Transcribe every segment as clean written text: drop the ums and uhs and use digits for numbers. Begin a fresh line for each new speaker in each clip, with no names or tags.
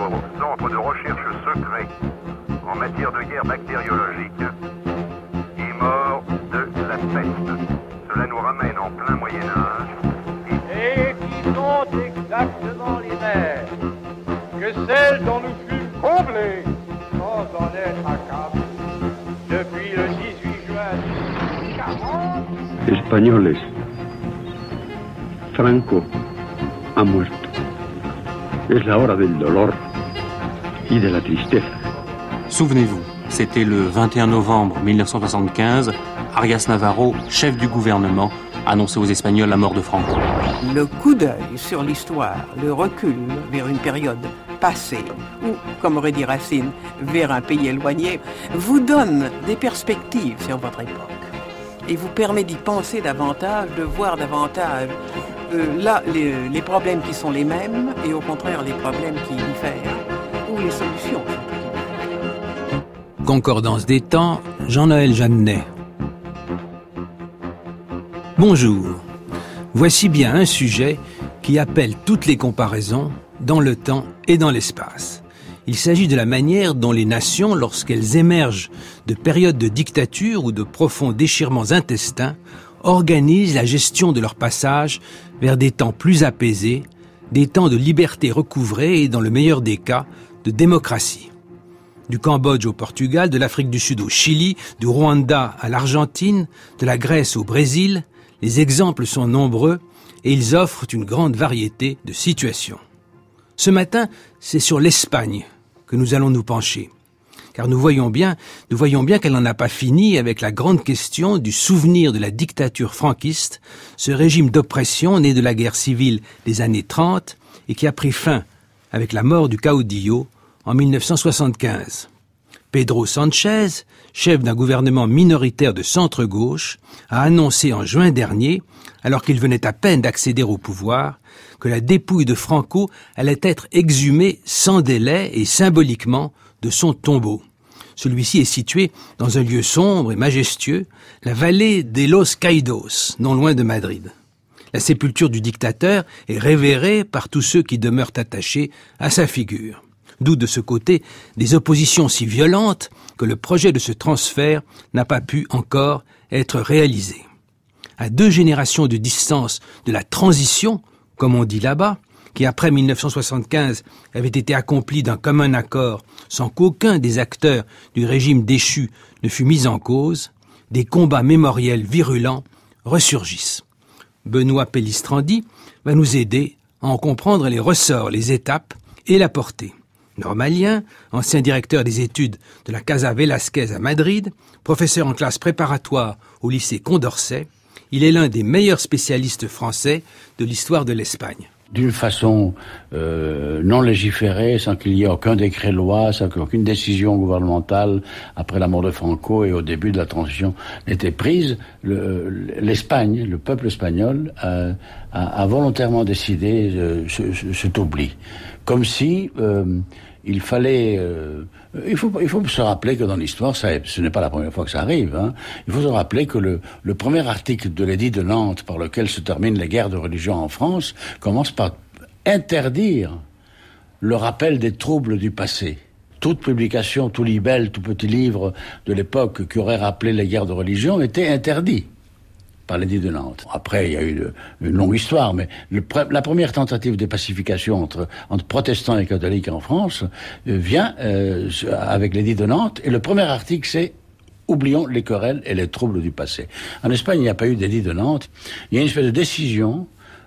au centre de recherche secret en matière de guerre bactériologique est mort de la peste. Cela nous ramène en plein Moyen-Âge.
Et qui sont exactement les mêmes que celles dont nous fûmes comblés sans en être accablés depuis le 18 juin 1940.
Españoles, Franco ha muerto. Es la hora del dolor y de la tristeza.
Souvenez-vous, c'était le 21 novembre 1975, Arias Navarro, chef du gouvernement, annonçait aux Espagnols la mort de Franco.
Le coup d'œil sur l'histoire, le recul vers une période passée, ou, comme aurait dit Racine, vers un pays éloigné, vous donne des perspectives sur votre époque. Et vous permet d'y penser davantage, de voir davantage là les problèmes qui sont les mêmes et au contraire les problèmes qui diffèrent, ou les solutions.
Concordance des temps, Jean-Noël Jeannet. Bonjour. Voici bien un sujet qui appelle toutes les comparaisons dans le temps et dans l'espace. Il s'agit de la manière dont les nations, lorsqu'elles émergent de périodes de dictature ou de profonds déchirements intestins, organisent la gestion de leur passage vers des temps plus apaisés, des temps de liberté recouvrée et, dans le meilleur des cas, de démocratie. Du Cambodge au Portugal, de l'Afrique du Sud au Chili, du Rwanda à l'Argentine, de la Grèce au Brésil, les exemples sont nombreux et ils offrent une grande variété de situations. Ce matin, c'est sur l'Espagne que nous allons nous pencher. Car nous voyons bien qu'elle n'en a pas fini avec la grande question du souvenir de la dictature franquiste, ce régime d'oppression né de la guerre civile des années 30 et qui a pris fin avec la mort du caudillo en 1975. Pedro Sanchez, chef d'un gouvernement minoritaire de centre-gauche, a annoncé en juin dernier, alors qu'il venait à peine d'accéder au pouvoir, que la dépouille de Franco allait être exhumée sans délai et symboliquement de son tombeau. Celui-ci est situé dans un lieu sombre et majestueux, la vallée de Los Caídos, non loin de Madrid. La sépulture du dictateur est révérée par tous ceux qui demeurent attachés à sa figure. D'où de ce côté des oppositions si violentes que le projet de ce transfert n'a pas pu encore être réalisé. À 2 générations de distance de la transition, comme on dit là-bas, qui après 1975 avait été accomplie d'un commun accord sans qu'aucun des acteurs du régime déchu ne fût mis en cause, des combats mémoriels virulents ressurgissent. Benoît Pellistrandi va nous aider à en comprendre les ressorts, les étapes et la portée. Normalien, ancien directeur des études de la Casa Velasquez à Madrid, professeur en classe préparatoire au lycée Condorcet, il est l'un des meilleurs spécialistes français de l'histoire de l'Espagne.
D'une façon non légiférée, sans qu'il y ait aucun décret-loi, sans qu'aucune décision gouvernementale après la mort de Franco et au début de la transition n'était prise, l'Espagne, le peuple espagnol a volontairement décidé cet oubli. Comme si il fallait... Il faut se rappeler que dans l'histoire, ce n'est pas la première fois que ça arrive. Hein. Il faut se rappeler que le premier article de l'édit de Nantes, par lequel se terminent les guerres de religion en France, commence par interdire le rappel des troubles du passé. Toute publication, tout libelle, tout petit livre de l'époque qui aurait rappelé les guerres de religion était interdit par l'édit de Nantes. Après, il y a eu une longue histoire, mais la première tentative de pacification entre protestants et catholiques en France vient avec l'édit de Nantes, et le premier article, c'est « Oublions les querelles et les troubles du passé ». En Espagne, il n'y a pas eu d'édit de Nantes. Il y a une espèce de décision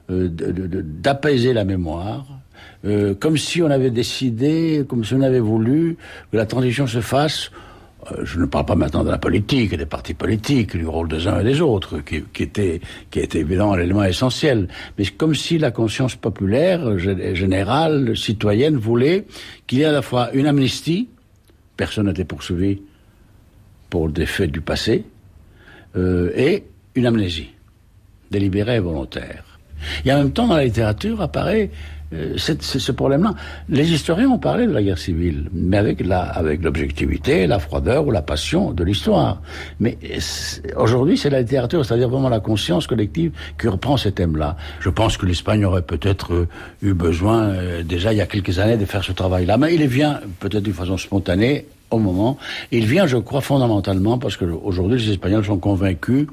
d'apaiser la mémoire, comme si on avait décidé, comme si on avait voulu que la transition se fasse. Je ne parle pas maintenant de la politique, des partis politiques, du rôle des uns et des autres, qui était évidemment l'élément essentiel. Mais comme si la conscience populaire, générale, citoyenne, voulait qu'il y ait à la fois une amnistie, personne n'était poursuivi pour des faits du passé, et une amnésie, délibérée et volontaire. Et en même temps, dans la littérature apparaît ce problème-là. Les historiens ont parlé de la guerre civile, mais avec l'objectivité, la froideur ou la passion de l'histoire. Mais aujourd'hui, c'est la littérature, c'est-à-dire vraiment la conscience collective qui reprend ces thèmes-là. Je pense que l'Espagne aurait peut-être eu besoin, déjà il y a quelques années, de faire ce travail-là. Mais il vient peut-être d'une façon spontanée, au moment. Il vient, je crois, fondamentalement, parce que aujourd'hui, les Espagnols sont convaincus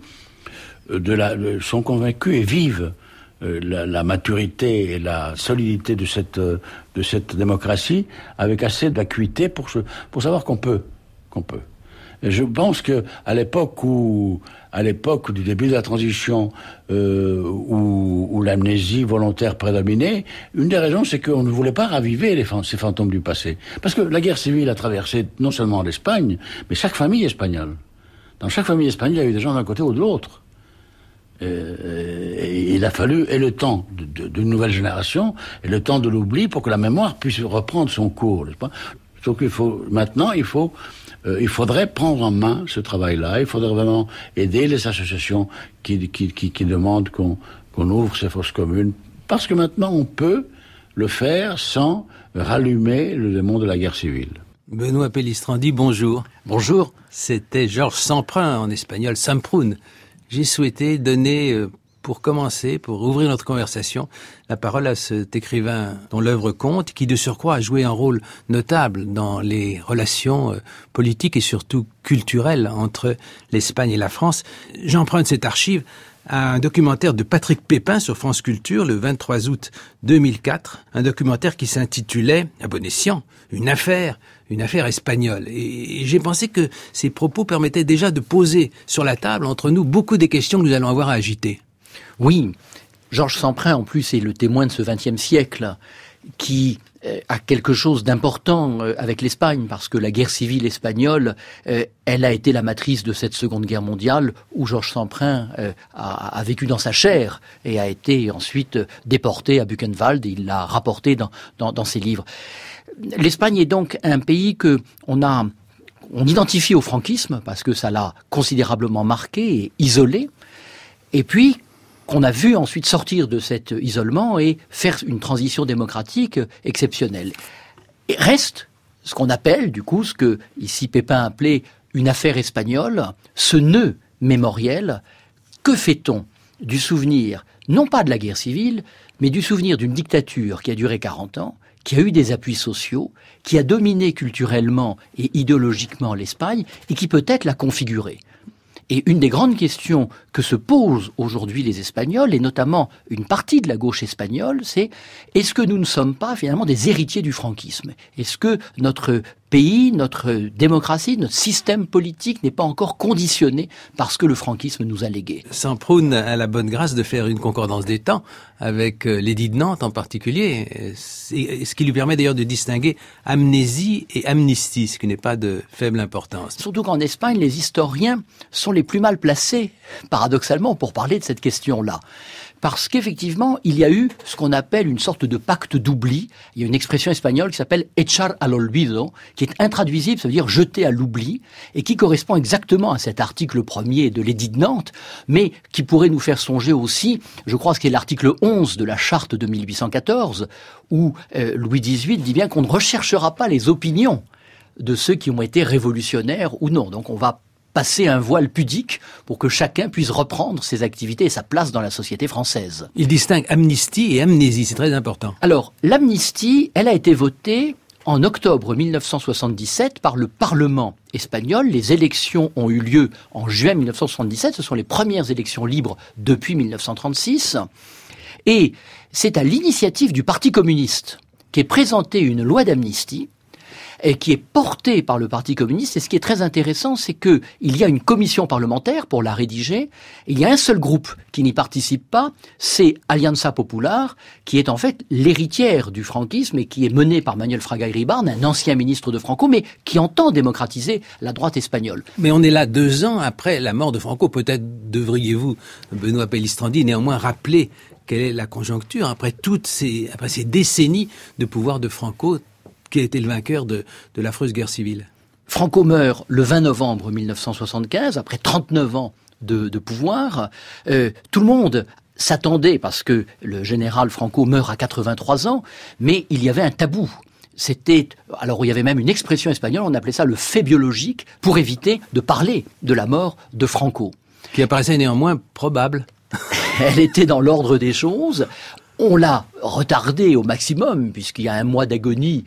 et vivent la maturité et la solidité de cette démocratie avec assez d'acuité pour savoir qu'on peut. Et je pense que à l'époque du début de la transition où l'amnésie volontaire prédominait, une des raisons c'est qu'on ne voulait pas raviver ces fantômes du passé, parce que la guerre civile a traversé non seulement l'Espagne, mais chaque famille espagnole. Dans chaque famille espagnole, il y a eu des gens d'un côté ou de l'autre. Et il a fallu le temps d'une nouvelle génération et le temps de l'oubli pour que la mémoire puisse reprendre son cours, n'est-ce pas? Donc il faudrait prendre en main ce travail-là. Il faudrait vraiment aider les associations qui demandent qu'on ouvre ces fosses communes, parce que maintenant on peut le faire sans rallumer le démon de la guerre civile.
Benoît Pellistrandi, bonjour.
Bonjour.
C'était Georges Semprun, en espagnol, Samprun. J'ai souhaité donner, pour commencer, pour ouvrir notre conversation, la parole à cet écrivain dont l'œuvre compte, qui de surcroît a joué un rôle notable dans les relations politiques et surtout culturelles entre l'Espagne et la France. J'emprunte cette archive à un documentaire de Patrick Pépin sur France Culture le 23 août 2004, un documentaire qui s'intitulait, à bon escient, une affaire espagnole. Et j'ai pensé que ces propos permettaient déjà de poser sur la table entre nous beaucoup des questions que nous allons avoir à agiter.
Oui, Georges Semprun en plus est le témoin de ce XXe siècle qui a quelque chose d'important avec l'Espagne, parce que la guerre civile espagnole, elle a été la matrice de cette Seconde Guerre mondiale où Georges Semprun a vécu dans sa chair et a été ensuite déporté à Buchenwald. Il l'a rapporté dans ses livres. L'Espagne est donc un pays que on identifie au franquisme parce que ça l'a considérablement marqué et isolé, et puis qu'on a vu ensuite sortir de cet isolement et faire une transition démocratique exceptionnelle. Et reste ce qu'on appelle, du coup, ce que ici Pépin appelait une affaire espagnole, ce nœud mémoriel. Que fait-on du souvenir, non pas de la guerre civile, mais du souvenir d'une dictature qui a duré 40 ans, qui a eu des appuis sociaux, qui a dominé culturellement et idéologiquement l'Espagne et qui peut-être l'a configurée. Et une des grandes questions que se posent aujourd'hui les Espagnols, et notamment une partie de la gauche espagnole, c'est est-ce que nous ne sommes pas finalement des héritiers du franquisme? Est-ce que notre pays, notre démocratie, notre système politique n'est pas encore conditionné parce que le franquisme nous a légué?
Semprun a la bonne grâce de faire une concordance des temps avec l'édit de Nantes en particulier, ce qui lui permet d'ailleurs de distinguer amnésie et amnistie, ce qui n'est pas de faible importance.
Surtout qu'en Espagne, les historiens sont les plus mal placés, paradoxalement, pour parler de cette question-là. Parce qu'effectivement, il y a eu ce qu'on appelle une sorte de pacte d'oubli. Il y a une expression espagnole qui s'appelle echar al olvido, qui est intraduisible, ça veut dire jeter à l'oubli, et qui correspond exactement à cet article premier de l'édit de Nantes, mais qui pourrait nous faire songer aussi, je crois, ce qui est l'article 11 de la charte de 1814, où Louis XVIII dit bien qu'on ne recherchera pas les opinions de ceux qui ont été révolutionnaires ou non. Donc on va passer un voile pudique pour que chacun puisse reprendre ses activités et sa place dans la société française.
Il distingue amnistie et amnésie, c'est très important.
Alors, l'amnistie, elle a été votée en octobre 1977 par le Parlement espagnol. Les élections ont eu lieu en juin 1977. Ce sont les premières élections libres depuis 1936. Et c'est à l'initiative du Parti communiste qu'est présentée une loi d'amnistie et qui est portée par le Parti communiste. Et ce qui est très intéressant, c'est que il y a une commission parlementaire pour la rédiger. Il y a un seul groupe qui n'y participe pas, c'est Alianza Popular, qui est en fait l'héritière du franquisme et qui est menée par Manuel Fraga Iribarne, un ancien ministre de Franco, mais qui entend démocratiser la droite espagnole.
Mais on est là 2 ans après la mort de Franco. Peut-être devriez-vous, Benoît Pellistrandi, néanmoins rappeler quelle est la conjoncture après ces décennies de pouvoir de Franco, qui a été le vainqueur de l'affreuse guerre civile.
Franco meurt le 20 novembre 1975, après 39 ans de pouvoir. Tout le monde s'attendait, parce que le général Franco meurt à 83 ans, mais il y avait un tabou. Alors il y avait même une expression espagnole, on appelait ça le fait biologique, pour éviter de parler de la mort de Franco.
Qui apparaissait néanmoins probable.
Elle était dans l'ordre des choses. On l'a retardé au maximum, puisqu'il y a un mois d'agonie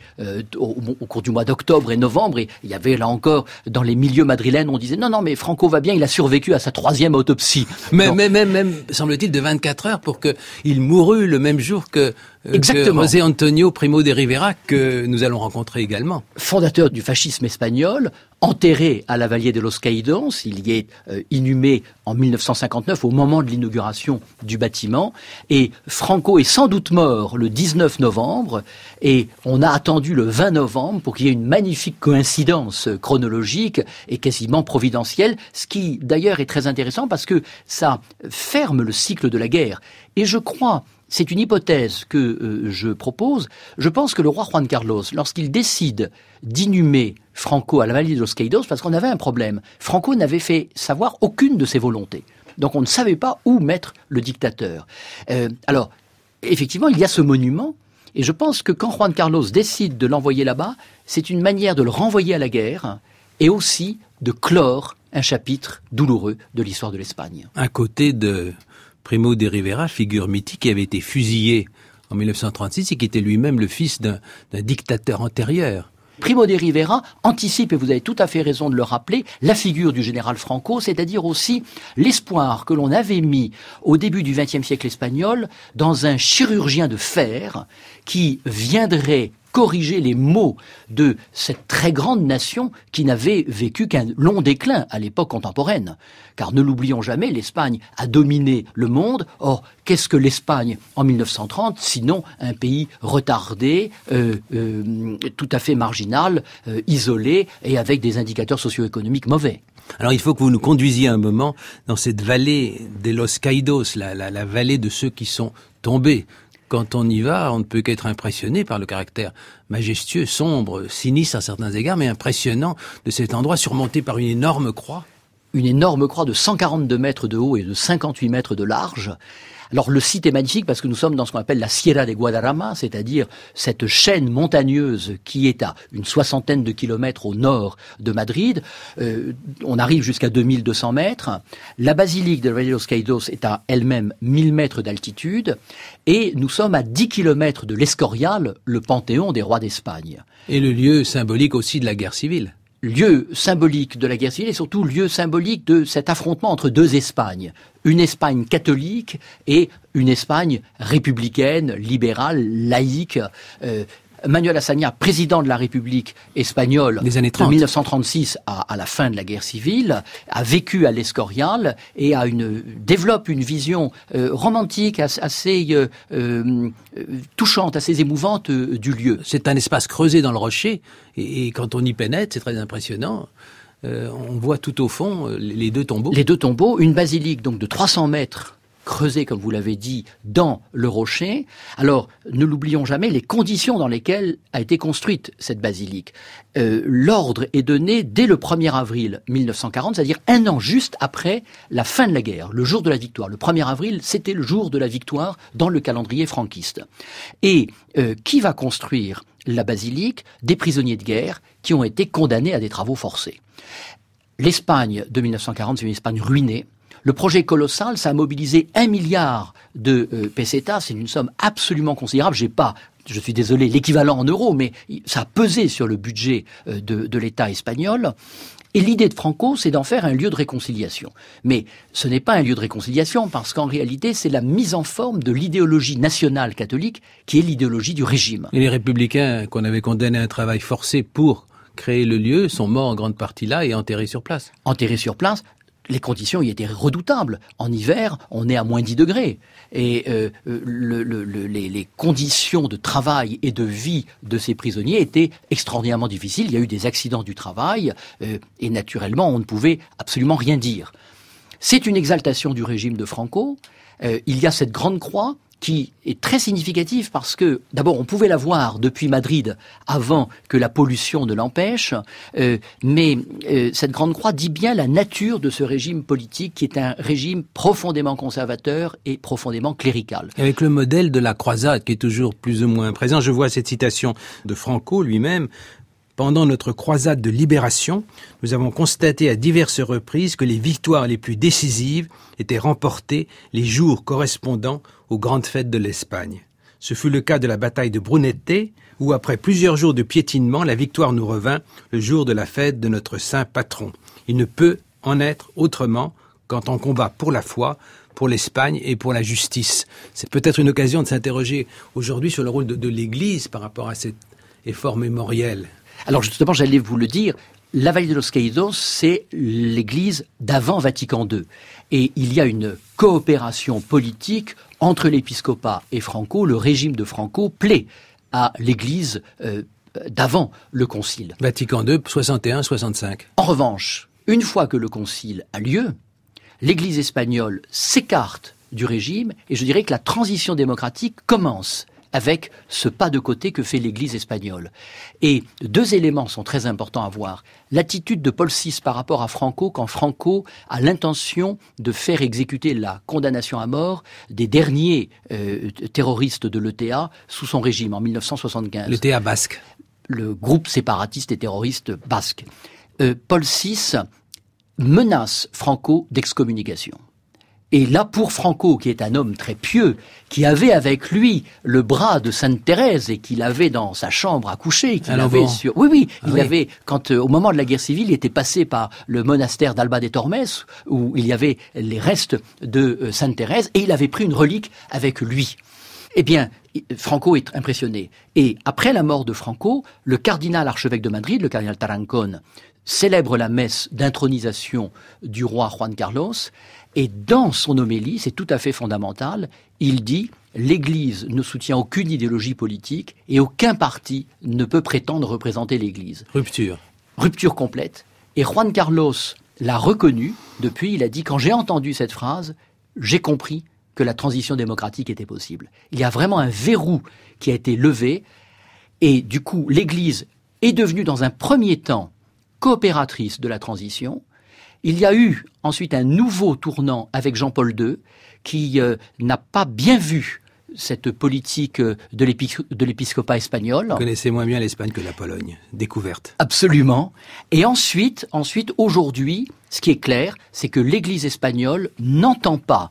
au cours du mois d'octobre et novembre, et il y avait là encore, dans les milieux madrilènes, on disait non, mais Franco va bien, il a survécu à sa 3e autopsie.
Même, semble-t-il, de 24 heures pour qu'il mourût le même jour que José Antonio Primo de Rivera, que nous allons rencontrer également.
Fondateur du fascisme espagnol, enterré à la Valle de los Caídos, il y est inhumé en 1959 au moment de l'inauguration du bâtiment, et Franco est sans doute mort le 19 novembre, et on a attendu le 20 novembre pour qu'il y ait une magnifique coïncidence chronologique et quasiment providentielle, ce qui d'ailleurs est très intéressant parce que ça ferme le cycle de la guerre. Et je crois, c'est une hypothèse que je propose, je pense que le roi Juan Carlos, lorsqu'il décide d'inhumer Franco à la Valle de los Caídos, parce qu'on avait un problème, Franco n'avait fait savoir aucune de ses volontés. Donc on ne savait pas où mettre le dictateur. Alors, effectivement, il y a ce monument, et je pense que quand Juan Carlos décide de l'envoyer là-bas, c'est une manière de le renvoyer à la guerre, et aussi de clore un chapitre douloureux de l'histoire de l'Espagne.
À côté de Primo de Rivera, figure mythique qui avait été fusillé en 1936 et qui était lui-même le fils d'un dictateur antérieur.
Primo de Rivera anticipe, et vous avez tout à fait raison de le rappeler, la figure du général Franco, c'est-à-dire aussi l'espoir que l'on avait mis au début du XXe siècle espagnol dans un chirurgien de fer qui viendrait corriger les maux de cette très grande nation qui n'avait vécu qu'un long déclin à l'époque contemporaine. Car ne l'oublions jamais, l'Espagne a dominé le monde. Or, qu'est-ce que l'Espagne en 1930, sinon un pays retardé, tout à fait marginal, isolé et avec des indicateurs socio-économiques mauvais.
Alors il faut que vous nous conduisiez un moment dans cette vallée de los Caídos, la vallée de ceux qui sont tombés. Quand on y va, on ne peut qu'être impressionné par le caractère majestueux, sombre, sinistre à certains égards, mais impressionnant de cet endroit surmonté par une énorme croix.
Une énorme croix de 142 mètres de haut et de 58 mètres de large. Alors le site est magnifique parce que nous sommes dans ce qu'on appelle la Sierra de Guadarrama, c'est-à-dire cette chaîne montagneuse qui est à une 60aine de kilomètres au nord de Madrid. On arrive jusqu'à 2200 mètres. La basilique de Valle de los Caídos est à elle-même 1000 mètres d'altitude. Et nous sommes à 10 kilomètres de l'Escorial, le panthéon des rois d'Espagne.
Et le lieu symbolique aussi de la guerre civile.
Lieu symbolique de la guerre civile et surtout lieu symbolique de cet affrontement entre deux Espagnes. Une Espagne catholique et une Espagne républicaine, libérale, laïque. Manuel Azaña, président de la République espagnole de 1936 à la fin de la guerre civile, a vécu à l'Escorial et développe une vision romantique assez touchante, assez émouvante du lieu.
C'est un espace creusé dans le rocher et quand on y pénètre, c'est très impressionnant. On voit tout au fond les deux tombeaux.
Les deux tombeaux, une basilique donc de 300 mètres creusé, comme vous l'avez dit, dans le rocher. Alors, ne l'oublions jamais, les conditions dans lesquelles a été construite cette basilique. L'ordre est donné dès le 1er avril 1940, c'est-à-dire un an juste après la fin de la guerre, le jour de la victoire. Le 1er avril, c'était le jour de la victoire dans le calendrier franquiste. Et qui va construire la basilique? Des prisonniers de guerre qui ont été condamnés à des travaux forcés. L'Espagne de 1940, c'est une Espagne ruinée. Le projet colossal, ça a mobilisé 1 milliard de pesetas, c'est une somme absolument considérable. Je suis désolé, l'équivalent en euros, mais ça a pesé sur le budget de l'État espagnol. Et l'idée de Franco, c'est d'en faire un lieu de réconciliation. Mais ce n'est pas un lieu de réconciliation, parce qu'en réalité, c'est la mise en forme de l'idéologie nationale catholique, qui est l'idéologie du régime.
Et les républicains qu'on avait condamnés à un travail forcé pour créer le lieu sont morts en grande partie là et enterrés sur place.
Enterrés sur place. Les conditions y étaient redoutables. En hiver, on est à moins 10 degrés. Et les conditions de travail et de vie de ces prisonniers étaient extraordinairement difficiles. Il y a eu des accidents du travail et naturellement, on ne pouvait absolument rien dire. C'est une exaltation du régime de Franco. Il y a cette grande croix qui est très significative parce que, d'abord, on pouvait la voir depuis Madrid avant que la pollution ne l'empêche, mais cette grande croix dit bien la nature de ce régime politique qui est un régime profondément conservateur et profondément clérical.
Avec le modèle de la croisade qui est toujours plus ou moins présent, je vois cette citation de Franco lui-même. Pendant notre croisade de libération, nous avons constaté à diverses reprises que les victoires les plus décisives étaient remportées les jours correspondant aux grandes fêtes de l'Espagne. Ce fut le cas de la bataille de Brunete, où après plusieurs jours de piétinement, la victoire nous revint le jour de la fête de notre saint patron. Il ne peut en être autrement quand on combat pour la foi, pour l'Espagne et pour la justice. C'est peut-être une occasion de s'interroger aujourd'hui sur le rôle de l'Église par rapport à cet effort mémoriel.
Alors justement, j'allais vous le dire, la Valle de los Caídos, c'est l'église d'avant Vatican II. Et il y a une coopération politique entre l'épiscopat et Franco. Le régime de Franco plaît à l'église d'avant le concile.
Vatican II, 61-65.
En revanche, une fois que le concile a lieu, l'église espagnole s'écarte du régime et je dirais que la transition démocratique commence avec ce pas de côté que fait l'Église espagnole. Et deux éléments sont très importants à voir. L'attitude de Paul VI par rapport à Franco, quand Franco a l'intention de faire exécuter la condamnation à mort des derniers terroristes de l'ETA sous son régime en 1975.
L'ETA basque.
Le groupe séparatiste et terroriste basque. Paul VI menace Franco d'excommunication. Et là, pour Franco, qui est un homme très pieux, qui avait avec lui le bras de Sainte Thérèse et qu'il avait dans sa chambre à coucher, qu'il avait sur... Oui, il avait, quand au moment de la guerre civile, il était passé par le monastère d'Alba de Tormes, où il y avait les restes de Sainte Thérèse, et il avait pris une relique avec lui. Eh bien, Franco est impressionné. Et après la mort de Franco, le cardinal archevêque de Madrid, le cardinal Tarancón, célèbre la messe d'intronisation du roi Juan Carlos, et dans son homélie, c'est tout à fait fondamental, il dit « L'Église ne soutient aucune idéologie politique et aucun parti ne peut prétendre représenter l'Église. »
Rupture.
Rupture complète. Et Juan Carlos l'a reconnu. Depuis, il a dit « Quand j'ai entendu cette phrase, j'ai compris que la transition démocratique était possible. » Il y a vraiment un verrou qui a été levé et du coup, l'Église est devenue dans un premier temps coopératrice de la transition. Il y a eu ensuite un nouveau tournant avec Jean-Paul II qui n'a pas bien vu cette politique de l'épiscopat espagnol.
Vous connaissez moins bien l'Espagne que la Pologne. Découverte.
Absolument. Et ensuite, aujourd'hui, ce qui est clair, c'est que l'Église espagnole n'entend pas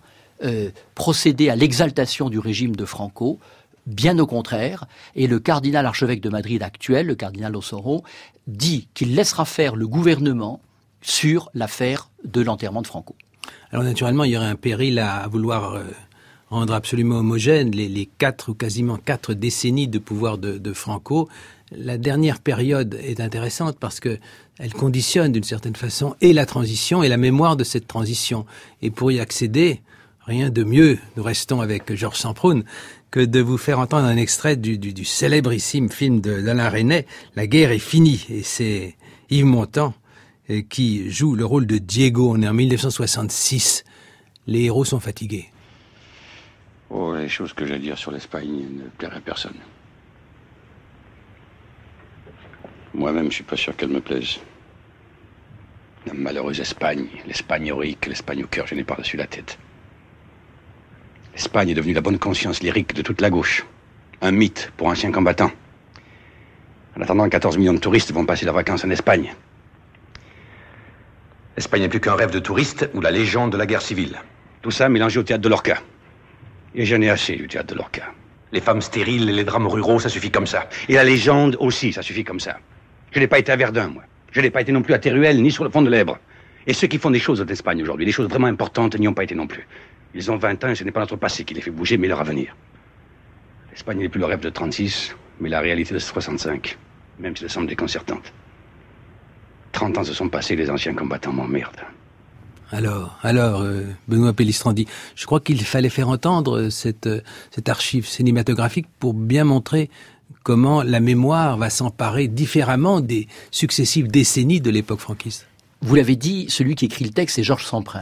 procéder à l'exaltation du régime de Franco, bien au contraire, et le cardinal archevêque de Madrid actuel, le cardinal Osoro, dit qu'il laissera faire le gouvernement sur l'affaire de l'enterrement de Franco.
Alors naturellement, il y aurait un péril à vouloir rendre absolument homogène les 4 ou quasiment 4 décennies de pouvoir de Franco. La dernière période est intéressante parce que elle conditionne d'une certaine façon et la transition et la mémoire de cette transition. Et pour y accéder, rien de mieux, nous restons avec Georges Semprún, que de vous faire entendre un extrait du célébrissime film d'Alain Resnais, La guerre est finie. Et c'est Yves Montand qui joue le rôle de Diego. On est en 1966. Les héros sont fatigués.
Oh, les choses que j'ai à dire sur l'Espagne ne plairaient à personne. Moi-même, je suis pas sûr qu'elle me plaise. La malheureuse Espagne, l'Espagne héroïque, l'Espagne au cœur, je n'ai par-dessus la tête. L'Espagne est devenue la bonne conscience lyrique de toute la gauche. Un mythe pour anciens combattants. En attendant, 14 millions de touristes vont passer leurs vacances en Espagne. L'Espagne n'est plus qu'un rêve de touriste ou la légende de la guerre civile. Tout ça mélangé au théâtre de Lorca. Et j'en ai assez du théâtre de Lorca. Les femmes stériles et les drames ruraux, ça suffit comme ça. Et la légende aussi, ça suffit comme ça. Je n'ai pas été à Verdun, moi. Je n'ai pas été non plus à Teruel, ni sur le fond de l'Èbre. Et ceux qui font des choses en Espagne aujourd'hui, des choses vraiment importantes, n'y ont pas été non plus. Ils ont 20 ans et ce n'est pas notre passé qui les fait bouger, mais leur avenir. L'Espagne n'est plus le rêve de 36, mais la réalité de 65, même si elle semble déconcertante. 30 ans se sont passés, les anciens combattants m'emmerdent.
Alors, Benoît Pellistrandi, je crois qu'il fallait faire entendre cette archive cinématographique pour bien montrer comment la mémoire va s'emparer différemment des successives décennies de l'époque franquiste.
Vous l'avez dit, celui qui écrit le texte, c'est Georges Semprún.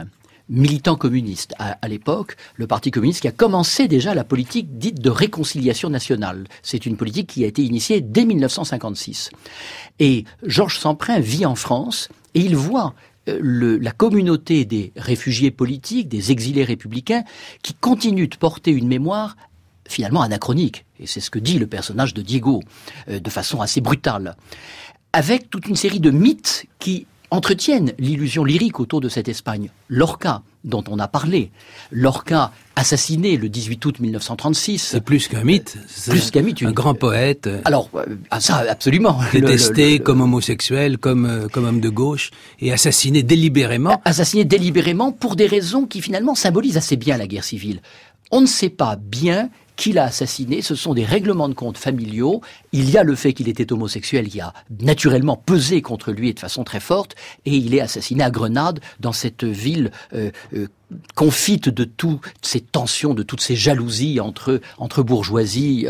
militant communiste à l'époque, le Parti communiste qui a commencé déjà la politique dite de réconciliation nationale. C'est une politique qui a été initiée dès 1956. Et Georges Semprin vit en France et il voit la communauté des réfugiés politiques, des exilés républicains, qui continuent de porter une mémoire finalement anachronique. Et c'est ce que dit le personnage de Diego, de façon assez brutale. Avec toute une série de mythes qui entretiennent l'illusion lyrique autour de cette Espagne. Lorca, dont on a parlé. Lorca, assassiné le 18 août 1936.
C'est plus qu'un mythe.
Plus qu'un mythe.
Un grand poète.
Alors, ça, absolument.
Détesté comme homosexuel, comme homme de gauche, et assassiné délibérément.
Assassiné délibérément pour des raisons qui finalement symbolisent assez bien la guerre civile. On ne sait pas bien qui l'a assassiné, ce sont des règlements de compte familiaux. Il y a le fait qu'il était homosexuel qui a naturellement pesé contre lui de façon très forte, et il est assassiné à Grenade, dans cette ville confite de toutes ces tensions, de toutes ces jalousies entre bourgeoisie,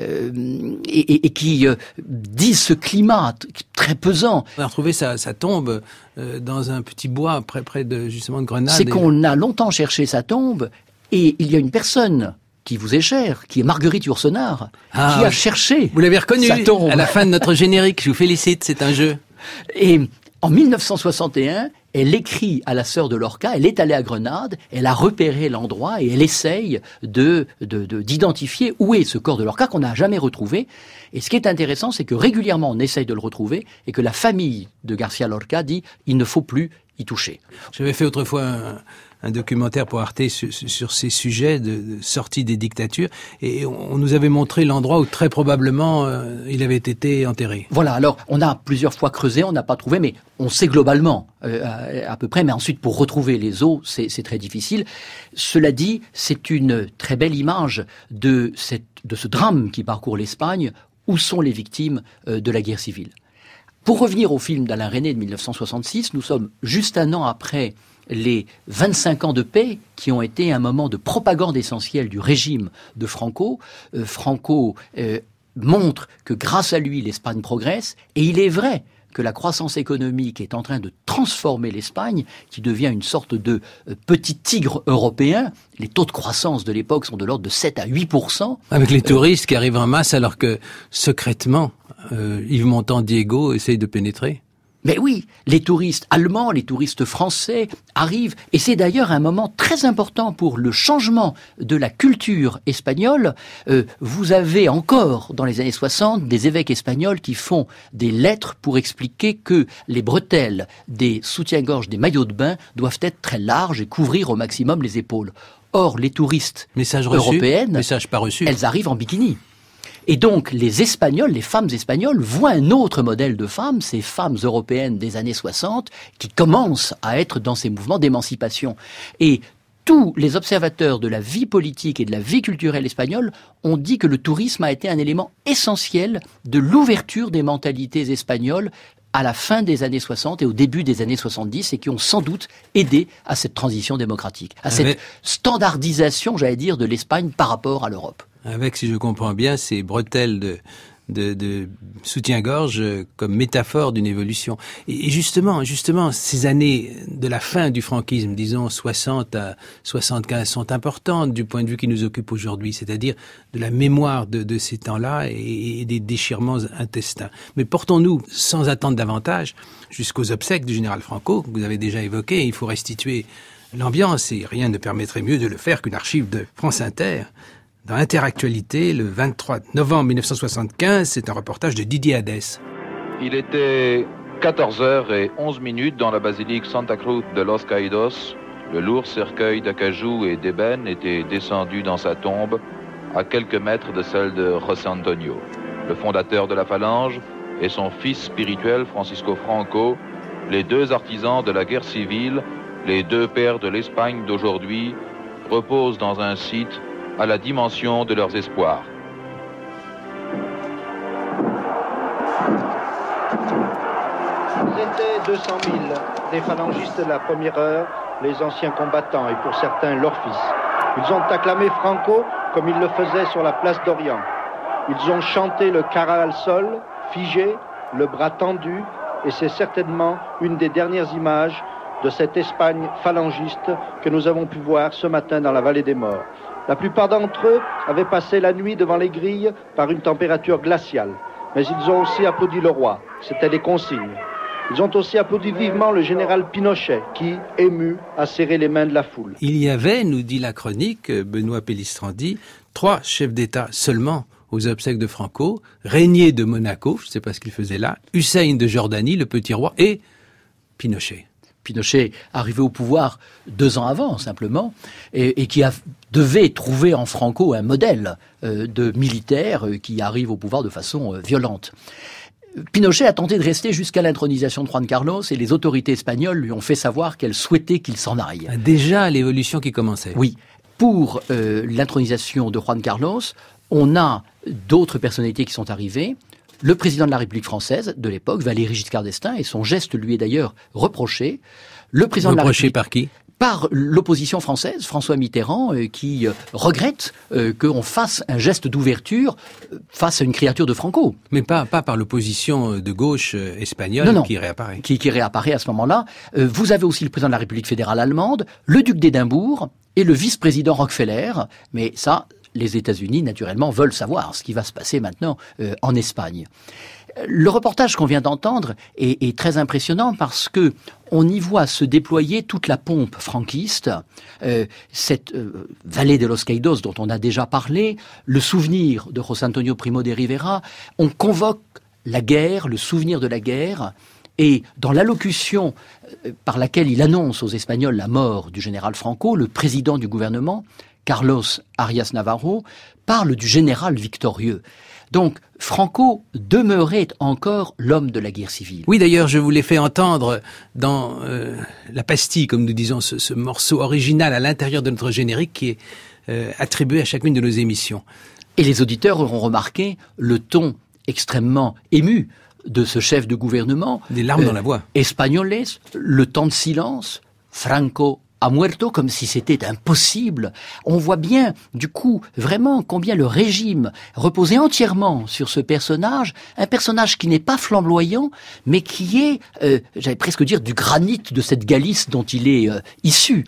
et qui disent ce climat très pesant.
On a retrouvé sa tombe dans un petit bois près de justement de Grenade.
C'est qu'on a longtemps cherché sa tombe, et il y a une personne qui vous est chère, qui est Marguerite Yourcenar, qui a cherché.
Vous l'avez reconnu
sa tombe.
À la fin de notre générique. Je vous félicite, c'est un jeu.
Et en 1961, elle écrit à la sœur de Lorca, elle est allée à Grenade, elle a repéré l'endroit et elle essaye d'identifier où est ce corps de Lorca qu'on n'a jamais retrouvé. Et ce qui est intéressant, c'est que régulièrement on essaye de le retrouver et que la famille de García Lorca dit il ne faut plus y toucher.
J'avais fait autrefois un documentaire pour Arte sur ces sujets de sortie des dictatures, et on nous avait montré l'endroit où très probablement il avait été enterré.
Voilà, alors on a plusieurs fois creusé, on n'a pas trouvé, mais on sait globalement à peu près, mais ensuite pour retrouver les os, c'est très difficile. Cela dit, c'est une très belle image de ce drame qui parcourt l'Espagne. Où sont les victimes de la guerre civile? Pour revenir au film d'Alain Resnais de 1966, nous sommes juste un an après les 25 ans de paix qui ont été un moment de propagande essentielle du régime de Franco. Franco montre que grâce à lui, l'Espagne progresse, et il est vrai que la croissance économique est en train de transformer l'Espagne, qui devient une sorte de petit tigre européen. Les taux de croissance de l'époque sont de l'ordre de 7 à 8%.
Avec les touristes qui arrivent en masse, alors que secrètement, Yves Montand-Diego essaye de pénétrer.
Mais oui, les touristes allemands, les touristes français arrivent, et c'est d'ailleurs un moment très important pour le changement de la culture espagnole. Vous avez encore, dans les années 60, des évêques espagnols qui font des lettres pour expliquer que les bretelles des soutiens-gorge, des maillots de bain, doivent être très larges et couvrir au maximum les épaules. Or, les touristes européennes,
message pas reçu.
Elles arrivent en bikini. Et donc, les Espagnols, les femmes espagnoles, voient un autre modèle de femmes, ces femmes européennes des années 60, qui commencent à être dans ces mouvements d'émancipation. Et tous les observateurs de la vie politique et de la vie culturelle espagnole ont dit que le tourisme a été un élément essentiel de l'ouverture des mentalités espagnoles à la fin des années 60 et au début des années 70, et qui ont sans doute aidé à cette transition démocratique, à cette standardisation, j'allais dire, de l'Espagne par rapport à l'Europe.
Avec, si je comprends bien, ces bretelles de soutien-gorge comme métaphore d'une évolution. Et justement, ces années de la fin du franquisme, disons 60 à 75, sont importantes du point de vue qui nous occupe aujourd'hui, c'est-à-dire de la mémoire de ces temps-là et des déchirements intestins. Mais portons-nous, sans attendre davantage, jusqu'aux obsèques du général Franco, que vous avez déjà évoqué. Il faut restituer l'ambiance, et rien ne permettrait mieux de le faire qu'une archive de France Inter. Dans Interactualité, le 23 novembre 1975, c'est un reportage de Didier Hadès.
Il était 14h11 dans la basilique Santa Cruz de los Caídos. Le lourd cercueil d'acajou et d'ébène était descendu dans sa tombe, à quelques mètres de celle de José Antonio. Le fondateur de la Phalange et son fils spirituel Francisco Franco, les deux artisans de la guerre civile, les deux pères de l'Espagne d'aujourd'hui, reposent dans un site à la dimension de leurs espoirs.
Ils étaient 200 000, des phalangistes de la première heure, les anciens combattants et pour certains leurs fils. Ils ont acclamé Franco comme ils le faisaient sur la place d'Orient. Ils ont chanté le cara al sol, figé, le bras tendu, et c'est certainement une des dernières images de cette Espagne phalangiste que nous avons pu voir ce matin dans la vallée des morts. La plupart d'entre eux avaient passé la nuit devant les grilles par une température glaciale. Mais ils ont aussi applaudi le roi. C'était des consignes. Ils ont aussi applaudi vivement le général Pinochet, qui, ému, a serré les mains de la foule.
Il y avait, nous dit la chronique, Benoît Pellistrandi, 3 chefs d'État seulement aux obsèques de Franco, Régnier de Monaco, je ne sais pas ce qu'il faisait là, Hussein de Jordanie, le petit roi, et Pinochet.
Pinochet arrivé au pouvoir 2 ans avant, simplement, et qui devait trouver en Franco un modèle de militaire qui arrive au pouvoir de façon violente. Pinochet a tenté de rester jusqu'à l'intronisation de Juan Carlos et les autorités espagnoles lui ont fait savoir qu'elles souhaitaient qu'il s'en aille.
Déjà l'évolution qui commençait.
Oui. Pour l'intronisation de Juan Carlos, on a d'autres personnalités qui sont arrivées. Le président de la République française de l'époque, Valéry Giscard d'Estaing, et son geste lui est d'ailleurs reproché. Le président de la République,
par qui ?
Par l'opposition française, François Mitterrand, qui regrette qu'on fasse un geste d'ouverture face à une créature de Franco.
Mais pas par l'opposition de gauche espagnole
non,
qui réapparaît.
Qui réapparaît à ce moment-là. Vous avez aussi le président de la République fédérale allemande, le duc d'Édimbourg et le vice-président Rockefeller. Mais ça, les États-Unis, naturellement, veulent savoir ce qui va se passer maintenant en Espagne. Le reportage qu'on vient d'entendre est très impressionnant parce que on y voit se déployer toute la pompe franquiste, cette vallée de Los Caídos dont on a déjà parlé, le souvenir de José Antonio Primo de Rivera. On convoque la guerre, le souvenir de la guerre, et dans l'allocution par laquelle il annonce aux Espagnols la mort du général Franco, le président du gouvernement, Carlos Arias Navarro, parle du général victorieux. Donc, Franco demeurait encore l'homme de la guerre civile.
Oui, d'ailleurs, je vous l'ai fait entendre dans la pastille, comme nous disons, ce morceau original à l'intérieur de notre générique qui est attribué à chacune de nos émissions.
Et les auditeurs auront remarqué le ton extrêmement ému de ce chef de gouvernement.
Des larmes dans la voix.
Espagnoles, le temps de silence, Franco a muerto, comme si c'était impossible. On voit bien, du coup, vraiment combien le régime reposait entièrement sur ce personnage, un personnage qui n'est pas flamboyant, mais qui est, j'allais presque dire, du granit de cette Galice dont il est issu.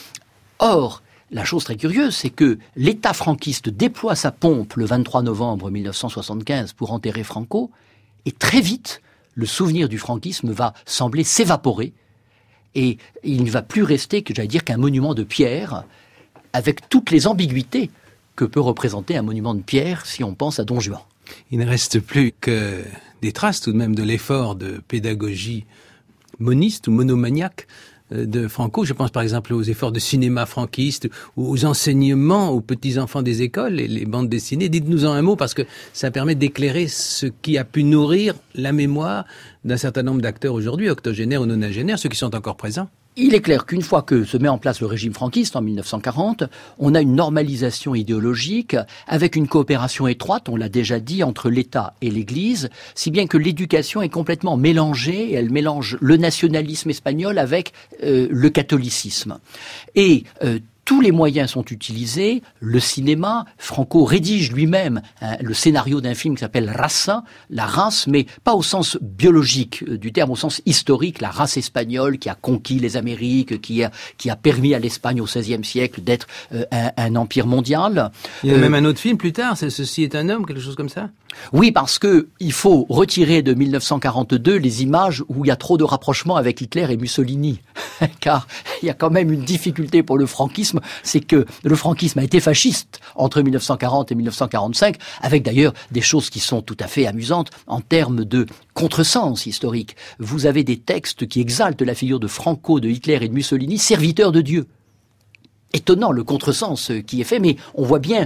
Or, la chose très curieuse, c'est que l'État franquiste déploie sa pompe le 23 novembre 1975 pour enterrer Franco, et très vite, le souvenir du franquisme va sembler s'évaporer, et il ne va plus rester que, j'allais dire, qu'un monument de pierre, avec toutes les ambiguïtés que peut représenter un monument de pierre si on pense à Don Juan.
Il ne reste plus que des traces tout de même de l'effort de pédagogie moniste ou monomaniaque de Franco. Je pense par exemple aux efforts de cinéma franquiste, ou aux enseignements aux petits-enfants des écoles et les bandes dessinées. Dites-nous-en un mot, parce que ça permet d'éclairer ce qui a pu nourrir la mémoire d'un certain nombre d'acteurs aujourd'hui, octogénaires ou nonagénaires, ceux qui sont encore présents.
Il est clair qu'une fois que se met en place le régime franquiste en 1940, on a une normalisation idéologique avec une coopération étroite, on l'a déjà dit, entre l'État et l'Église, si bien que l'éducation est complètement mélangée, et elle mélange le nationalisme espagnol avec le catholicisme. Et tous les moyens sont utilisés, le cinéma, Franco rédige lui-même le scénario d'un film qui s'appelle Raza, la race, mais pas au sens biologique du terme, au sens historique, la race espagnole qui a conquis les Amériques, qui a permis à l'Espagne au XVIe siècle d'être un empire mondial.
Il y a même un autre film plus tard, c'est Ceci est un homme, quelque chose comme ça ?
Oui, parce que il faut retirer de 1942 les images où il y a trop de rapprochements avec Hitler et Mussolini. Car il y a quand même une difficulté pour le franquisme, c'est que le franquisme a été fasciste entre 1940 et 1945, avec d'ailleurs des choses qui sont tout à fait amusantes en termes de contresens historique. Vous avez des textes qui exaltent la figure de Franco, de Hitler et de Mussolini, serviteurs de Dieu. Étonnant le contresens qui est fait, mais on voit bien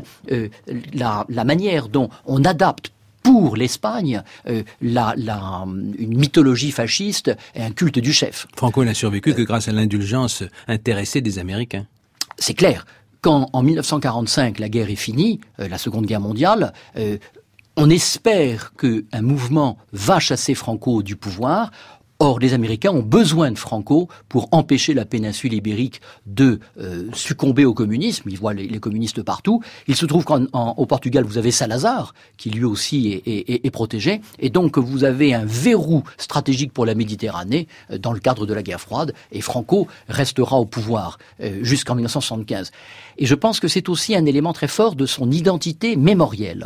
la manière dont on adapte pour l'Espagne une mythologie fasciste et un culte du chef.
Franco n'a survécu que grâce à l'indulgence intéressée des Américains.
C'est clair. Quand en 1945 la guerre est finie, la Seconde Guerre mondiale, on espère qu'un mouvement va chasser Franco du pouvoir. Or, les Américains ont besoin de Franco pour empêcher la péninsule ibérique de succomber au communisme. Ils voient les communistes partout. Il se trouve qu'au Portugal, vous avez Salazar, qui lui aussi est protégé. Et donc, vous avez un verrou stratégique pour la Méditerranée dans le cadre de la guerre froide. Et Franco restera au pouvoir jusqu'en 1975. Et je pense que c'est aussi un élément très fort de son identité mémorielle.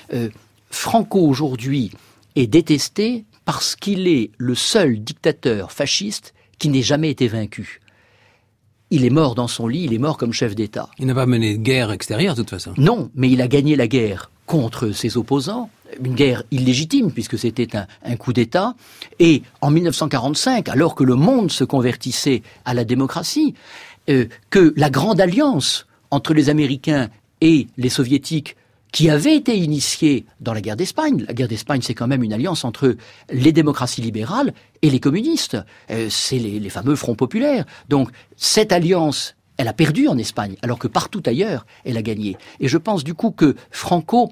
Franco, aujourd'hui, est détesté parce qu'il est le seul dictateur fasciste qui n'ait jamais été vaincu. Il est mort dans son lit, il est mort comme chef d'État.
Il n'a pas mené de guerre extérieure, de toute façon.
Non, mais il a gagné la guerre contre ses opposants, une guerre illégitime, puisque c'était un coup d'État. Et en 1945, alors que le monde se convertissait à la démocratie, que la grande alliance entre les Américains et les Soviétiques qui avait été initié dans la guerre d'Espagne. La guerre d'Espagne, c'est quand même une alliance entre les démocraties libérales et les communistes. C'est les fameux fronts populaires. Donc, cette alliance, elle a perdu en Espagne, alors que partout ailleurs, elle a gagné. Et je pense du coup que Franco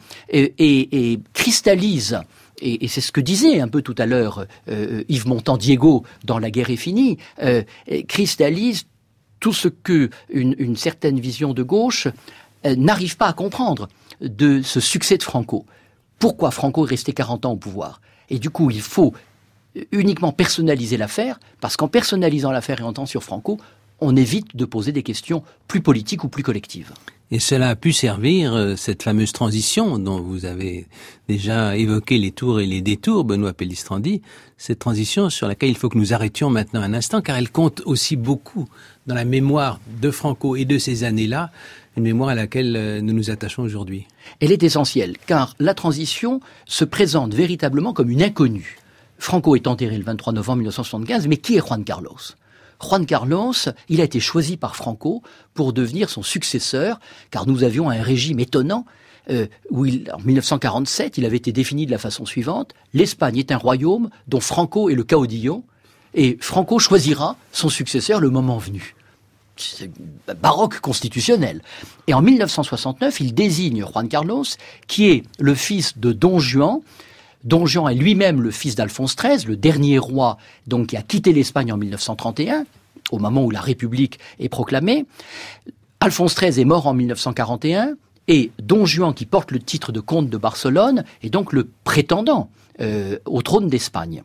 cristallise, et c'est ce que disait un peu tout à l'heure Yves Montand-Diego dans La guerre est finie, cristallise tout ce que une certaine vision de gauche n'arrive pas à comprendre de ce succès de Franco. Pourquoi Franco est resté 40 ans au pouvoir? Et du coup, il faut uniquement personnaliser l'affaire, parce qu'en personnalisant l'affaire et en temps sur Franco, on évite de poser des questions plus politiques ou plus collectives.
Et cela a pu servir, cette fameuse transition dont vous avez déjà évoqué les tours et les détours, Benoît Pellistrandi, cette transition sur laquelle il faut que nous arrêtions maintenant un instant, car elle compte aussi beaucoup dans la mémoire de Franco et de ces années-là, une mémoire à laquelle nous nous attachons aujourd'hui.
Elle est essentielle, car la transition se présente véritablement comme une inconnue. Franco est enterré le 23 novembre 1975, mais qui est Juan Carlos ? Juan Carlos, il a été choisi par Franco pour devenir son successeur, car nous avions un régime étonnant, où en 1947, il avait été défini de la façon suivante: l'Espagne est un royaume dont Franco est le caudillo, et Franco choisira son successeur le moment venu. C'est baroque constitutionnel. Et en 1969, il désigne Juan Carlos, qui est le fils de Don Juan. Don Juan est lui-même le fils d'Alphonse XIII, le dernier roi donc qui a quitté l'Espagne en 1931, au moment où la République est proclamée. Alphonse XIII est mort en 1941, et Don Juan, qui porte le titre de comte de Barcelone, est donc le prétendant au trône d'Espagne.